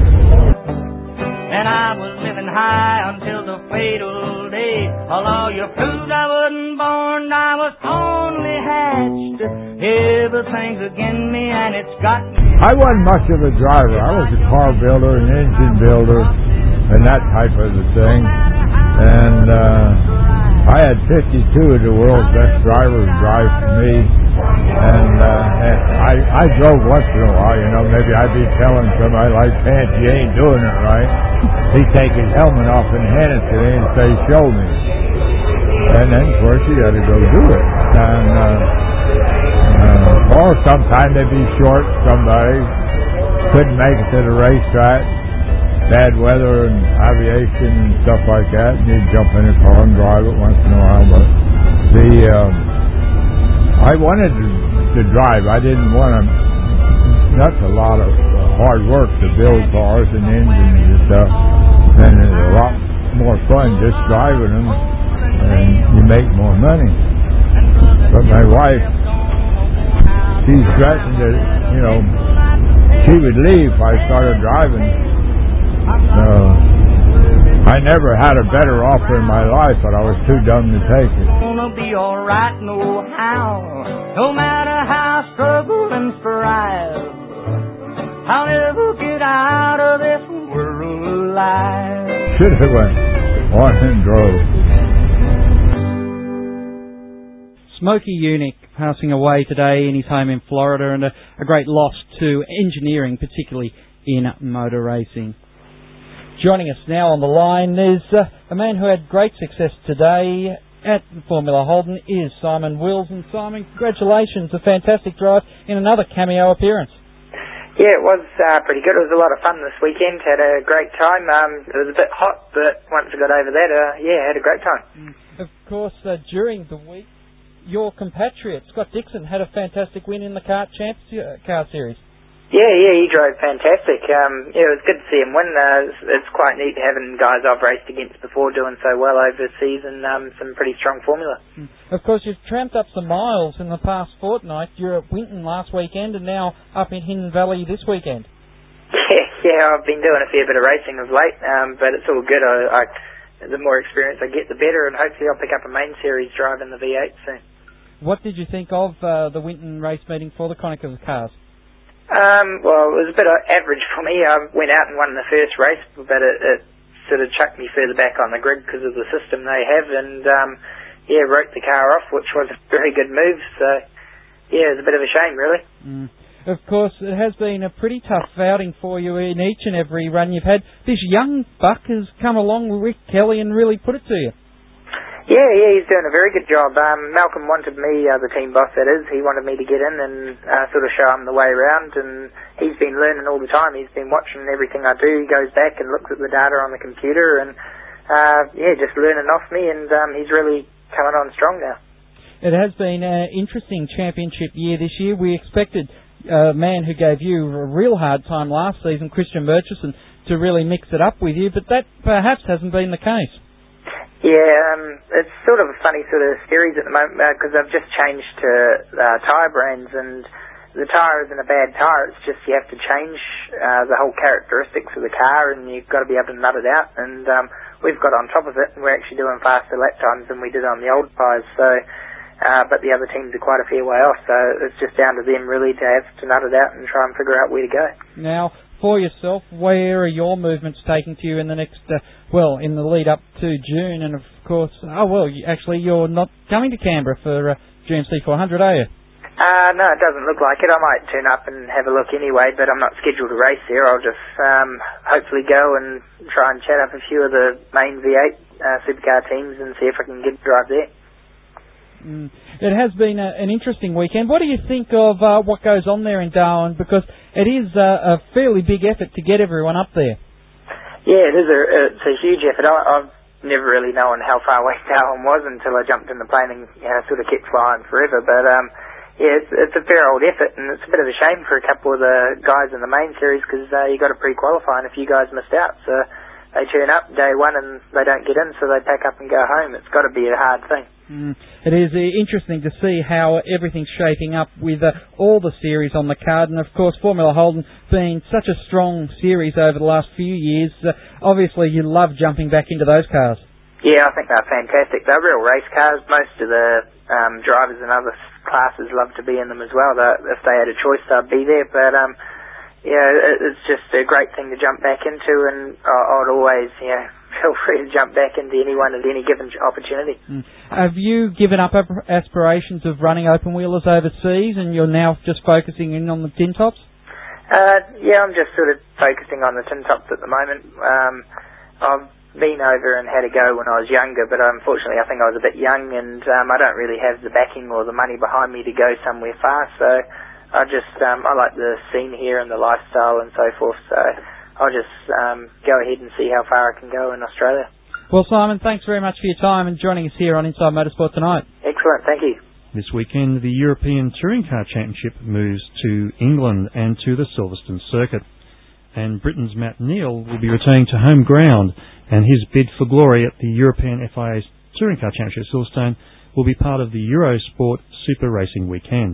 And I was living high until the fatal day. Although you proved I wasn't born, I was only hatched. Everything's against me and it's got me. I wasn't much of a driver. I was a car builder, an engine builder, and that type of a thing. And uh, I had fifty-two of the world's best drivers drive for me. And, uh, and I, I drove once in a while, you know, maybe I'd be telling somebody like Pants, you ain't doing it right. He'd take his helmet off and hand it to me and say, show me. And then, of course, you got to go do it. And, uh, uh, or sometimes they'd be short, somebody couldn't make it to the racetrack, bad weather and aviation and stuff like that, and you'd jump in a car and drive it once in a while. But the, um, I wanted to, to drive. I didn't want to. That's a lot of uh, hard work to build cars and engines and stuff. And it's a lot more fun just driving them, and you make more money. But my wife, she's threatened that, you know, she would leave if I started driving. Uh, I never had a better offer in my life, but I was too dumb to take it. Gonna be alright, no how. No matter how I struggle and strive, I'll never get out of this world alive. Should have went on and drove. Smokey Unick passing away today in his home in Florida, and a, a great loss to engineering, particularly in motor racing. Joining us now on the line is uh, a man who had great success today at Formula Holden is Simon Wills. And Simon, congratulations, a fantastic drive in another cameo appearance. Yeah, it was uh, pretty good. It was a lot of fun this weekend. Had a great time. Um, it was a bit hot, but once I got over that, uh, yeah, had a great time. Of course, uh, during the week, your compatriot, Scott Dixon, had a fantastic win in the Kart Champs uh, car series. Yeah, yeah, he drove fantastic. Um, yeah, it was good to see him win. Uh, it's, it's quite neat having guys I've raced against before doing so well overseas and um, some pretty strong formula. Of course, you've tramped up some miles in the past fortnight. You're at Winton last weekend and now up in Hidden Valley this weekend. Yeah, yeah, I've been doing a fair bit of racing of late, um, but it's all good. I, I, the more experience I get, the better, and hopefully I'll pick up a main series drive in the V eight soon. What did you think of uh, the Winton race meeting for the Konica cars? Um, well, it was a bit average for me. I went out and won the first race, but it, it sort of chucked me further back on the grid because of the system they have, and um, yeah, wrote the car off, which was a very good move. So yeah, it was a bit of a shame, really. Mm. Of course, it has been a pretty tough outing for you in each and every run you've had. This young buck has come along with Rick Kelly and really put it to you. Yeah, yeah, he's doing a very good job. Um, Malcolm wanted me, uh, the team boss that is, he wanted me to get in and uh, sort of show him the way around, and he's been learning all the time. He's been watching everything I do. He goes back and looks at the data on the computer and, uh, yeah, just learning off me, and um, he's really coming on strong now. It has been an interesting championship year this year. We expected a man who gave you a real hard time last season, Christian Murchison, to really mix it up with you, but that perhaps hasn't been the case. Yeah, um, it's sort of a funny sort of series at the moment because uh, I've just changed to uh, tyre brands, and the tyre isn't a bad tyre. It's just you have to change uh, the whole characteristics of the car, and you've got to be able to nut it out. And um, we've got on top of it, and we're actually doing faster lap times than we did on the old tyres. So, uh, but the other teams are quite a fair way off. So it's just down to them really to have to nut it out and try and figure out where to go. Now, for yourself, where are your movements taking to you in the next, uh, well, in the lead up to June? And of course, oh well, you, actually you're not coming to Canberra for uh, G M C four hundred, are you? Uh, no, it doesn't look like it. I might turn up and have a look anyway, but I'm not scheduled to race there. I'll just um, hopefully go and try and chat up a few of the main V eight uh, supercar teams and see if I can get a drive there. Mm. It has been a, an interesting weekend. What do you think of uh, what goes on there in Darwin? Because it is uh, a fairly big effort to get everyone up there. Yeah, it is a, it's a huge effort. I, I've never really known how far away Darwin was until I jumped in the plane and you know, sort of kept flying forever. But um, yeah, it's, it's a fair old effort, and it's a bit of a shame for a couple of the guys in the main series because uh, you got to pre-qualify, and a few guys missed out. So they turn up day one and they don't get in, so they pack up and go home. It's got to be a hard thing. Mm. It is uh, interesting to see how everything's shaping up with uh, all the series on the card, and of course Formula Holden being such a strong series over the last few years. Uh, obviously you love jumping back into those cars. Yeah, I think they're fantastic. They're real race cars. Most of the um, drivers in other classes love to be in them as well. They're, if they had a choice, they'd be there. But um, yeah, it's just a great thing to jump back into, and I'd always, you know, feel free to jump back into anyone at any given opportunity. Mm. Have you given up aspirations of running open wheelers overseas, and you're now just focusing in on the tin tops? Uh, yeah, I'm just sort of focusing on the tin tops at the moment. Um, I've been over and had a go when I was younger, but unfortunately I think I was a bit young, and um, I don't really have the backing or the money behind me to go somewhere far, so I just, um, I like the scene here and the lifestyle and so forth, so I'll just um, go ahead and see how far I can go in Australia. Well, Simon, thanks very much for your time and joining us here on Inside Motorsport tonight. Excellent, thank you. This weekend, the European Touring Car Championship moves to England and to the Silverstone circuit. And Britain's Matt Neal will be returning to home ground, and his bid for glory at the European F I A Touring Car Championship at Silverstone will be part of the Eurosport Super Racing weekend.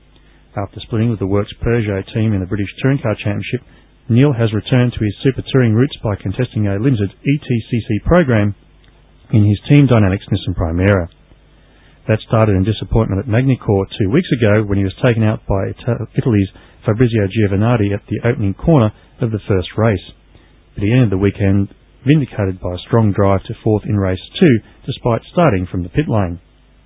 After splitting with the Works Peugeot team in the British Touring Car Championship, Neal has returned to his super touring roots by contesting a limited E T C C program in his Team Dynamics Nissan Primera. That started in disappointment at Magny-Cours two weeks ago when he was taken out by Italy's Fabrizio Giovanardi at the opening corner of the first race. But he ended the weekend vindicated by a strong drive to fourth in race two, despite starting from the pit lane.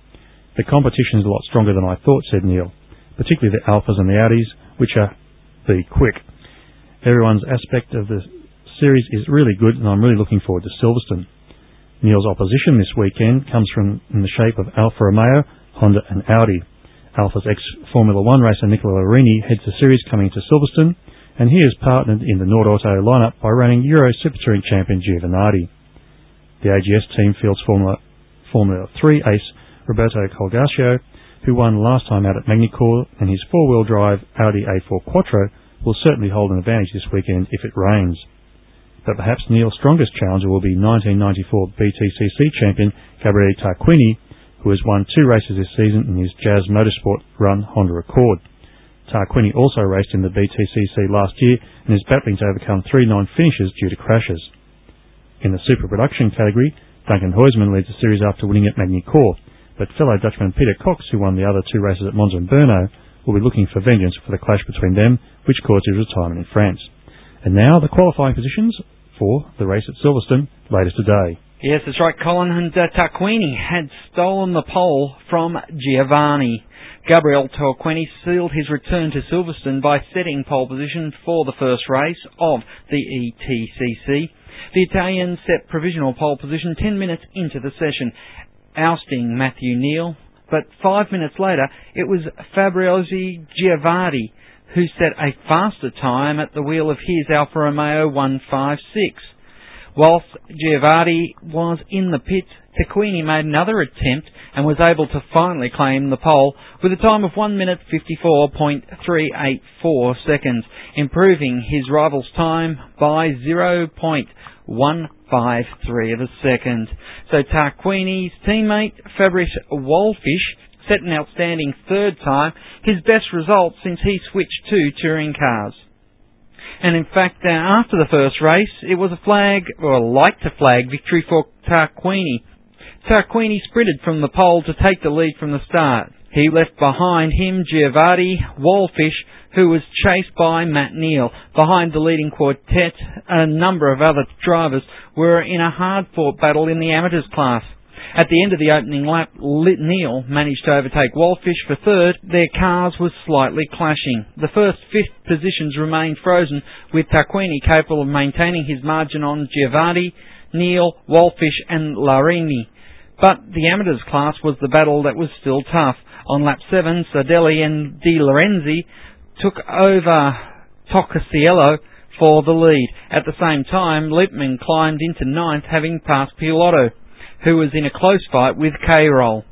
The competition is a lot stronger than I thought, said Neal, particularly the Alphas and the Audis, which are the quick. Everyone's aspect of the series is really good, and I'm really looking forward to Silverstone. Neal's opposition this weekend comes from in the shape of Alfa Romeo, Honda and Audi. Alfa's ex-Formula One racer Nicola Larini heads the series coming to Silverstone, and he is partnered in the Nord Auto lineup by reigning Euro Super Touring champion Giovanardi. The A G S team fields Formula, Formula three ace Roberto Colgascio, who won last time out at Magny-Cours, and his four-wheel drive Audi A four Quattro will certainly hold an advantage this weekend if it rains. But perhaps Neil's strongest challenger will be nineteen ninety-four B T C C champion Gabriele Tarquini, who has won two races this season in his Jazz Motorsport Run Honda Accord. Tarquini also raced in the B T C C last year and is battling to overcome three non-finishes due to crashes. In the Super Production category, Duncan Huisman leads the series after winning at Magny-Cours, but fellow Dutchman Peter Cox, who won the other two races at Monza and Brno, will be looking for vengeance for the clash between them, which caused his retirement in France. And now the qualifying positions for the race at Silverstone later today. Yes, that's right, Colin. And uh, Tarquini had stolen the pole from Giovanni. Gabriele Tarquini sealed his return to Silverstone by setting pole position for the first race of the E T C C. The Italian set provisional pole position ten minutes into the session, ousting Matthew Neal. But five minutes later, it was Fabrizio Giovanni who set a faster time at the wheel of his Alfa Romeo one fifty-six. Whilst Giovanni was in the pits, Tarquini made another attempt and was able to finally claim the pole with a time of one minute fifty-four point three eight four seconds, improving his rival's time by zero point one five three of a second. So Tarquini's teammate Fabrice Wallfisch set an outstanding third time, his best result since he switched to touring cars. And in fact, uh, after the first race, it was a flag, or a like-to-flag victory for Tarquini. Tarquini sprinted from the pole to take the lead from the start. He left behind him Giovanni Wallfisch, who was chased by Matt Neal. Behind the leading quartet, a number of other drivers were in a hard-fought battle in the amateurs class. At the end of the opening lap, Neal managed to overtake Wallfisch for third. Their cars were slightly clashing. The first fifth positions remained frozen, with Tarquini capable of maintaining his margin on Giovanni, Neal, Wallfisch and Larini. But the amateurs class was the battle that was still tough. On lap seven, Sardelli and De Lorenzi took over Toccasiello for the lead. At the same time, Lippmann climbed into ninth, having passed Piolotto, who was in a close fight with K-Roll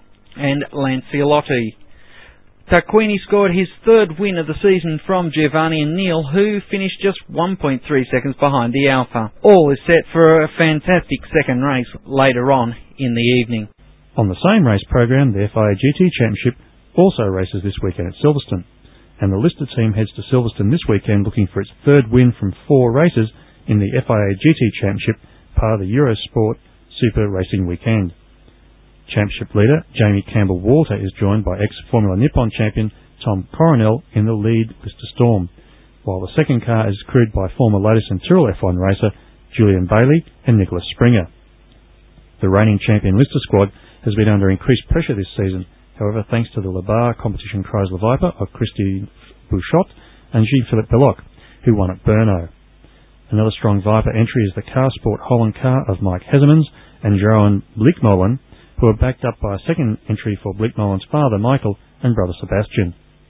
and Lanciolotti. Tarquini scored his third win of the season from Giovanni and Neal, who finished just one point three seconds behind the Alfa. All is set for a fantastic second race later on in the evening. On the same race program, the F I A G T Championship also races this weekend at Silverstone, and the Lister team heads to Silverstone this weekend looking for its third win from four races in the F I A G T Championship, part of the Eurosport Super Racing Weekend. Championship leader Jamie Campbell-Walter is joined by ex-Formula Nippon champion Tom Coronel in the lead Lister Storm, while the second car is crewed by former Lotus and Tyrrell F one racer Julian Bailey and Nicholas Springer. The reigning champion Lister squad has been under increased pressure this season, however, thanks to the Le Bar Competition Chrysler Viper of Christy Bouchot and Jean-Philippe Belloc, who won at Brno. Another strong Viper entry is the Car Sport Holland car of Mike Hesemans and Jeroen Blickmolen, who are backed up by a second entry for Blickmolen's father Michael and brother Sebastian.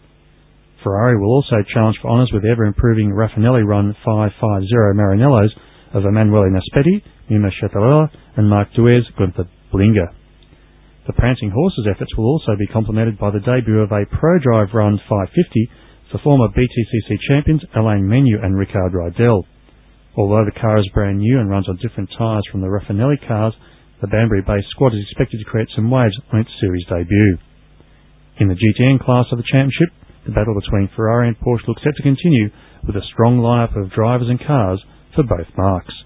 Ferrari will also challenge for honours with the ever-improving Raffinelli Run five fifty Maranellos of Emanuele Naspetti, Nima Chattarella and Marc Duez Gunther Blinga. The Prancing Horses efforts will also be complemented by the debut of a Pro-Drive Run five fifty for former B T C C champions Alain Menu and Ricard Rydell. Although the car is brand new and runs on different tyres from the Raffinelli cars, the Banbury-based squad is expected to create some waves on its series debut. In the G T N class of the championship, the battle between Ferrari and Porsche looks set to continue with a strong lineup of drivers and cars for both marques.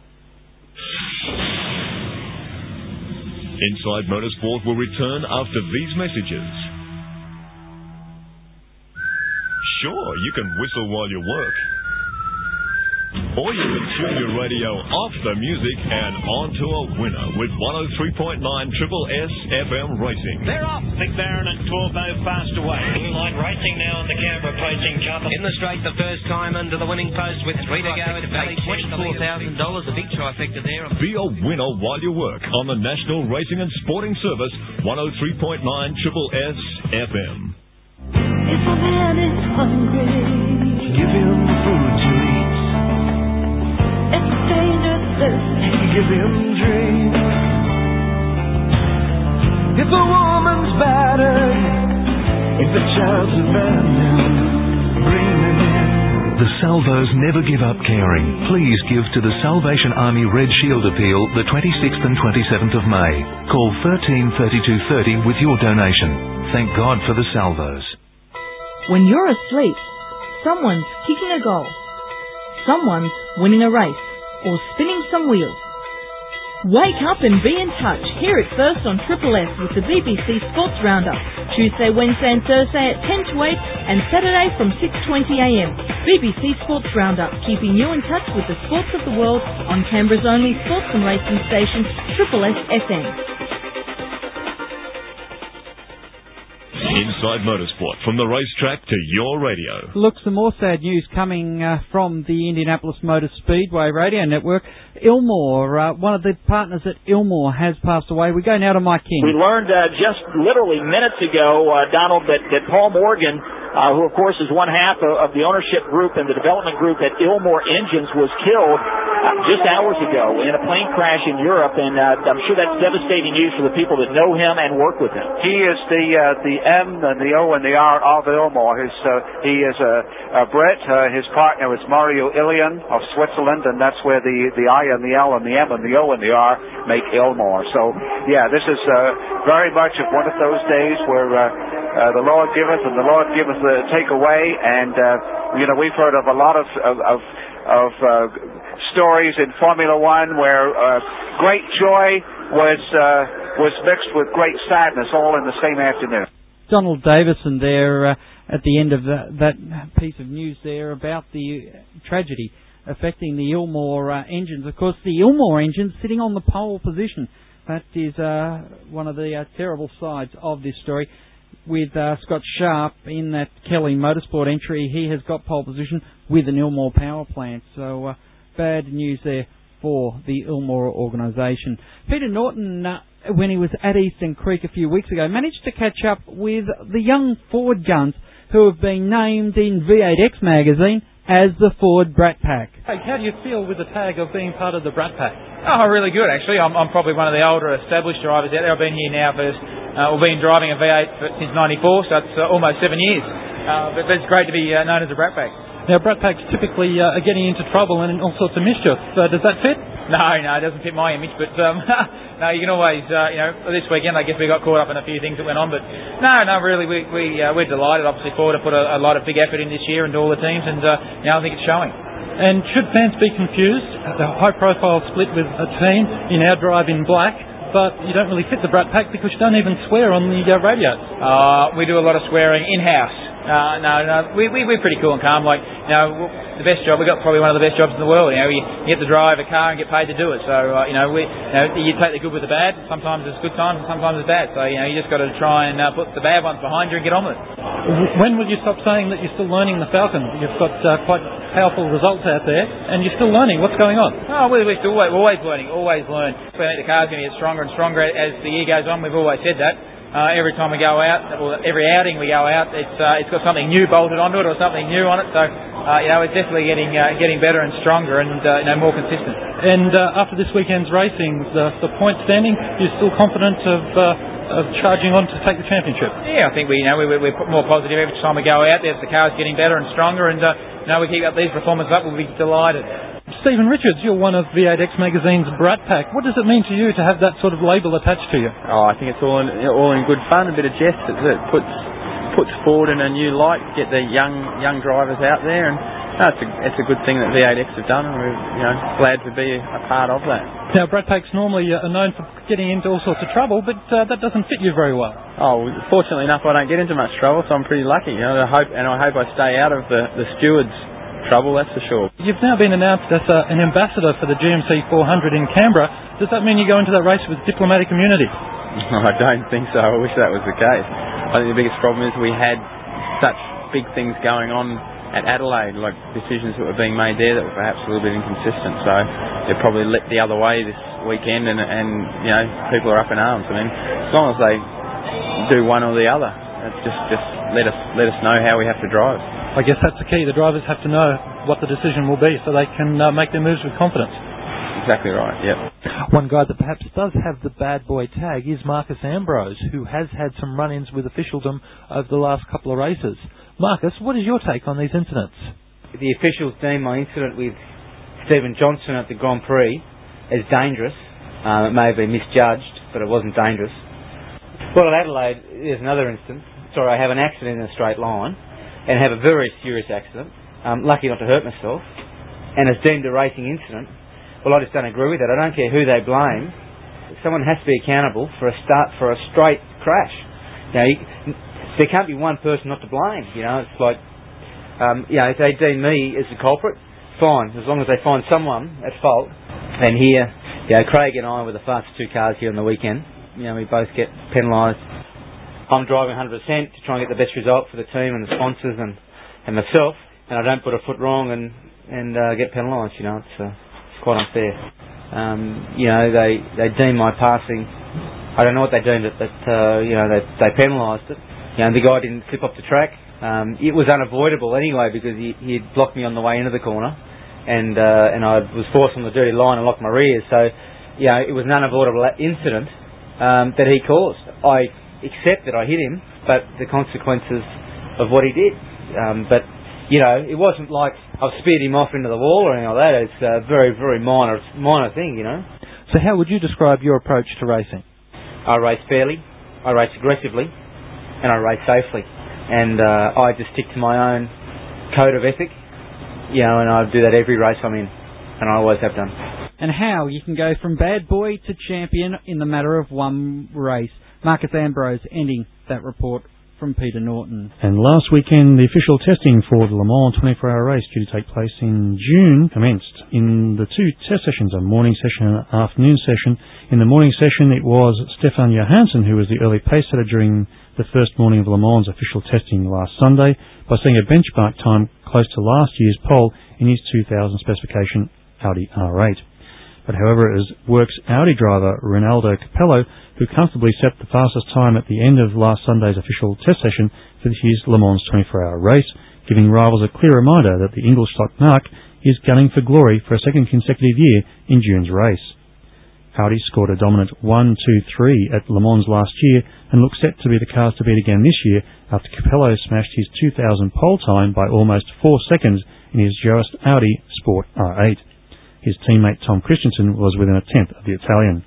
Inside Motorsport will return after these messages. Sure, you can whistle while you work. Or you can tune your radio off the music and onto a winner with one oh three point nine Triple S F M Racing. They're off. McLaren and Torbo fast away. Blue Light Racing now in the Canberra Posting Cup. In the straight, the first time under the winning post with three to go. It's paid twenty-four thousand dollars. A big trifecta there. Be a winner while you work on the National Racing and Sporting Service, one oh three point nine Triple S F M. If a man is hungry, give him food to eat. If a stranger's thirsty, give him drink. If a woman's battered, if a child's abandoned, bring them in. The Salvos never give up caring. Please give to the Salvation Army Red Shield Appeal the twenty-sixth and twenty-seventh of May. Call thirteen thirty-two thirty with your donation. Thank God for the Salvos. When you're asleep, someone's kicking a goal, someone's winning a race, or spinning some wheels. Wake up and be in touch. Hear it first on Triple S with the B B C Sports Roundup. Tuesday, Wednesday and Thursday at ten to eight and Saturday from six twenty a m. B B C Sports Roundup, keeping you in touch with the sports of the world on Canberra's only sports and racing station, Triple S F M. Inside Motorsport, from the racetrack to your radio. Look, some more sad news coming uh, from the Indianapolis Motor Speedway Radio Network. Ilmore, uh, one of the partners at Ilmore, has passed away. We go now to Mike King. We learned uh, just literally minutes ago, uh, Donald, that, that Paul Morgan, uh, who of course is one half of, of the ownership group and the development group at Ilmore Engines, was killed uh, just hours ago in a plane crash in Europe, and uh, I'm sure that's devastating news for the people that know him and work with him. He is the uh, the M and the O and the R of Ilmore. His, uh, he is a, a Brit. Uh, his partner is Mario Ilian of Switzerland, and that's where the, the I and the L and the M and the O and the R make Ilmore. So, yeah, this is uh, very much of one of those days where uh, uh, the Lord giveth and the Lord giveth the take away. And, uh, you know, we've heard of a lot of, of, of, of uh, stories in Formula One where uh, great joy was, uh, was mixed with great sadness all in the same afternoon. Donald Davison there uh, at the end of the, that piece of news there about the tragedy affecting the Ilmore uh, engines. Of course, the Ilmore engines sitting on the pole position. That is uh, one of the uh, terrible sides of this story. With uh, Scott Sharp in that Kelly Motorsport entry, he has got pole position with an Ilmore power plant. So uh, bad news there for the Ilmore organisation. Peter Norton, uh, when he was at Eastern Creek a few weeks ago, managed to catch up with the young Ford guns who have been named in V eight X magazine as the Ford Brat Pack. Hey, how do you feel with the tag of being part of the Brat Pack? Oh, really good, actually. I'm, I'm probably one of the older established drivers out there. I've been here now for, uh, we've been driving a V eight for, since ninety-four, so it's uh, almost seven years. Uh, but, but it's great to be uh, known as a Brat Pack. Now, Brat Packs typically uh, are getting into trouble and in all sorts of mischief. Uh, does that fit? No, no, it doesn't fit my image, but um, no, you can always, uh, you know, this weekend I guess we got caught up in a few things that went on, but no, no, really, we, we, uh, we're delighted, obviously, Ford have put a, a lot of big effort in this year into all the teams, and uh, now I think it's showing. And should fans be confused? The high-profile split with a team in our drive in black, but you don't really fit the Brat Pack because you don't even swear on the uh, radio. Uh, we do a lot of swearing in-house. Uh, no, no, we, we, we're pretty cool and calm. Like, you know, the best job, we've got probably one of the best jobs in the world. You know, you, you get to drive a car and get paid to do it. So, uh, you know, we, you know, you take the good with the bad. Sometimes it's good times and sometimes it's bad. So, you know, you just got to try and uh, put the bad ones behind you and get on with it. When will you stop saying that you're still learning the Falcon? You've got uh, quite powerful results out there and you're still learning. What's going on? Oh, we're, we're still we're always learning, always learn. We think the car's going to get stronger and stronger as the year goes on. We've always said that. Uh, every time we go out, or every outing we go out, it's uh, it's got something new bolted onto it or something new on it. So, uh, you know, it's definitely getting uh, getting better and stronger and uh, you know, more consistent. And uh, after this weekend's racing, the, the point standing, you're still confident of uh, of charging on to take the championship? Yeah, I think we you know we we're more positive every time we go out there. The car's getting better and stronger, and uh, you know we keep up these performances up, we'll be delighted. Stephen Richards, you're one of V eight X Magazine's Brat Pack. What does it mean to you to have that sort of label attached to you? Oh, I think it's all in, all in good fun, a bit of jest. It puts puts Ford in a new light, get the young young drivers out there, and no, it's a it's a good thing that V eight X have done, and we're you know glad to be a part of that. Now, Brat Packs normally are known for getting into all sorts of trouble, but uh, that doesn't fit you very well. Oh, fortunately enough, I don't get into much trouble, so I'm pretty lucky. You know, I hope and I hope I stay out of the the stewards' trouble, that's for sure. You've now been announced as uh, an ambassador for the G M C four hundred in Canberra. Does that mean you go into that race with diplomatic immunity? I don't think so. I wish that was the case. I think the biggest problem is we had such big things going on at Adelaide, like decisions that were being made there that were perhaps a little bit inconsistent. So they're probably lit the other way this weekend, and, and you know, people are up in arms. I mean, as long as they do one or the other, just just let us let us know how we have to drive. I guess that's the key. The drivers have to know what the decision will be so they can uh, make their moves with confidence. Exactly right, yep. One guy that perhaps does have the bad boy tag is Marcus Ambrose, who has had some run-ins with officialdom over the last couple of races. Marcus, what is your take on these incidents? the officials deemed my incident with Stephen Johnson at the Grand Prix as dangerous. Um, it may have been misjudged, but it wasn't dangerous. Well, at Adelaide, there's another instance. Sorry, I have an accident in a straight line and have a very serious accident. Um, lucky not to hurt myself. And it's deemed a racing incident. Well, I just don't agree with that. I don't care who they blame. Someone has to be accountable for a start for a straight crash. You know, you, there can't be one person not to blame. You know, it's like, um, you know, if they deem me as the culprit, fine. As long as they find someone at fault. And here, you know, Craig and I were the fastest two cars here on the weekend. You know, we both get penalised. I'm driving one hundred percent to try and get the best result for the team and the sponsors and, and myself. And I don't put a foot wrong and and uh, get penalised. You know, it's, uh, it's quite unfair. Um, you know, they they deem my passing. I don't know what they deemed it, but uh, you know, they they penalised it. You know, the guy didn't slip off the track. Um, it was unavoidable anyway because he he blocked me on the way into the corner, and uh, and I was forced on the dirty line and locked my rear. So, you know, it was an unavoidable incident um, that he caused. I accept that I hit him, but the consequences of what he did. Um, but you know, it wasn't like I've speared him off into the wall or anything like that. It's a very, very minor, minor thing, you know. So how would you describe your approach to racing? I race fairly, I race aggressively, and I race safely. And uh, I just stick to my own code of ethic, you know, and I do that every race I'm in, and I always have done. And how you can go from bad boy to champion in the matter of one race. Marcus Ambrose ending that report from Peter Norton. And last weekend, the official testing for the Le Mans twenty-four hour race due to take place in June commenced. In the two test sessions, a morning session and an afternoon session. In the morning session, it was Stefan Johansson who was the early pace setter during the first morning of Le Mans official testing last Sunday by setting a benchmark time close to last year's pole in his two thousand specification Audi R eight. But however, it was Works Audi driver Ronaldo Capello who comfortably set the fastest time at the end of last Sunday's official test session for his Le Mans twenty-four hour race, giving rivals a clear reminder that the Ingolstadt Mark is gunning for glory for a second consecutive year in June's race. Audi scored a dominant one two three at Le Mans last year and looks set to be the cars to beat again this year after Capello smashed his two thousand pole time by almost four seconds in his Joest Audi Sport R eight. His teammate Tom Christensen was within a tenth of the Italian.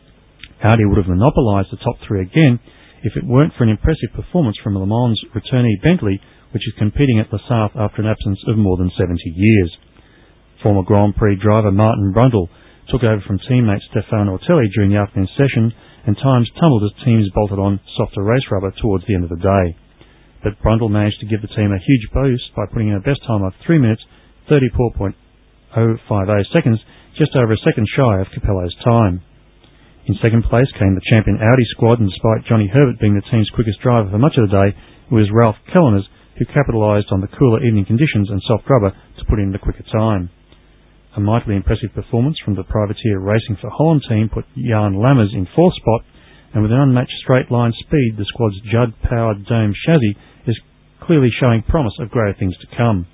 Audi would have monopolised the top three again if it weren't for an impressive performance from Le Mans returnee Bentley, which is competing at Le Sarthe after an absence of more than seventy years. Former Grand Prix driver Martin Brundle took over from teammate Stefan Ortelli during the afternoon session, and times tumbled as teams bolted on softer race rubber towards the end of the day. But Brundle managed to give the team a huge boost by putting in a best time of three minutes, thirty-four point oh five oh seconds, just over a second shy of Capello's time. In second place came the champion Audi squad, and despite Johnny Herbert being the team's quickest driver for much of the day, it was Ralph Kelleners who capitalised on the cooler evening conditions and soft rubber to put in the quicker time. A mightily impressive performance from the Privateer Racing for Holland team put Jan Lammers in fourth spot, and with an unmatched straight-line speed, the squad's Judd-powered dome chassis is clearly showing promise of greater things to come.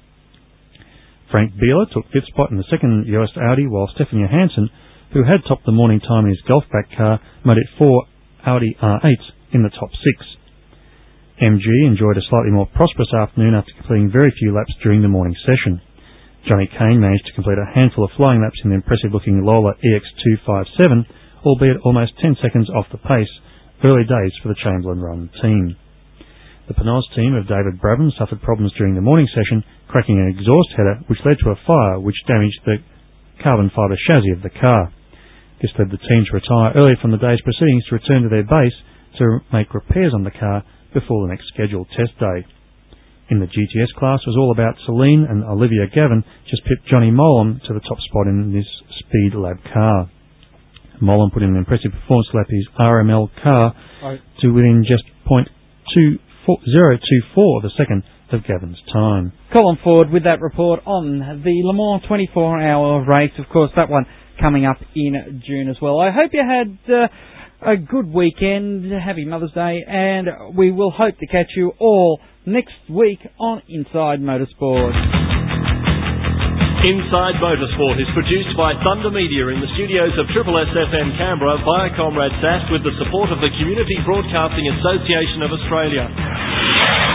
Frank Bieler took fifth spot in the second Joest Audi, while Stefan Johansson, who had topped the morning time in his Golfback car, made it four Audi R eights in the top six. M G enjoyed a slightly more prosperous afternoon after completing very few laps during the morning session. Johnny Kane managed to complete a handful of flying laps in the impressive-looking Lola E X two fifty-seven, albeit almost ten seconds off the pace, early days for the Chamberlain-run team. The Penos team of David Brabham suffered problems during the morning session, cracking an exhaust header which led to a fire which damaged the carbon fibre chassis of the car. This led the team to retire early from the day's proceedings to return to their base to make repairs on the car before the next scheduled test day. In the G T S class, it was all about Celine, and Olivia Gavin just pipped Johnny Mollem to the top spot in this Speed Lab car. Mollem put in an impressive performance lap his R M L car right. to within just point two zero two four of a second of Gavin's time. Colin Ford with that report on the Le Mans twenty-four hour race. Of course, that one coming up in June as well. I hope you had uh, a good weekend. Happy Mother's Day, and we will hope to catch you all next week on Inside Motorsport. Inside Motorsport is produced by Thunder Media in the studios of Triple S F M Canberra via Comrade S A S with the support of the Community Broadcasting Association of Australia.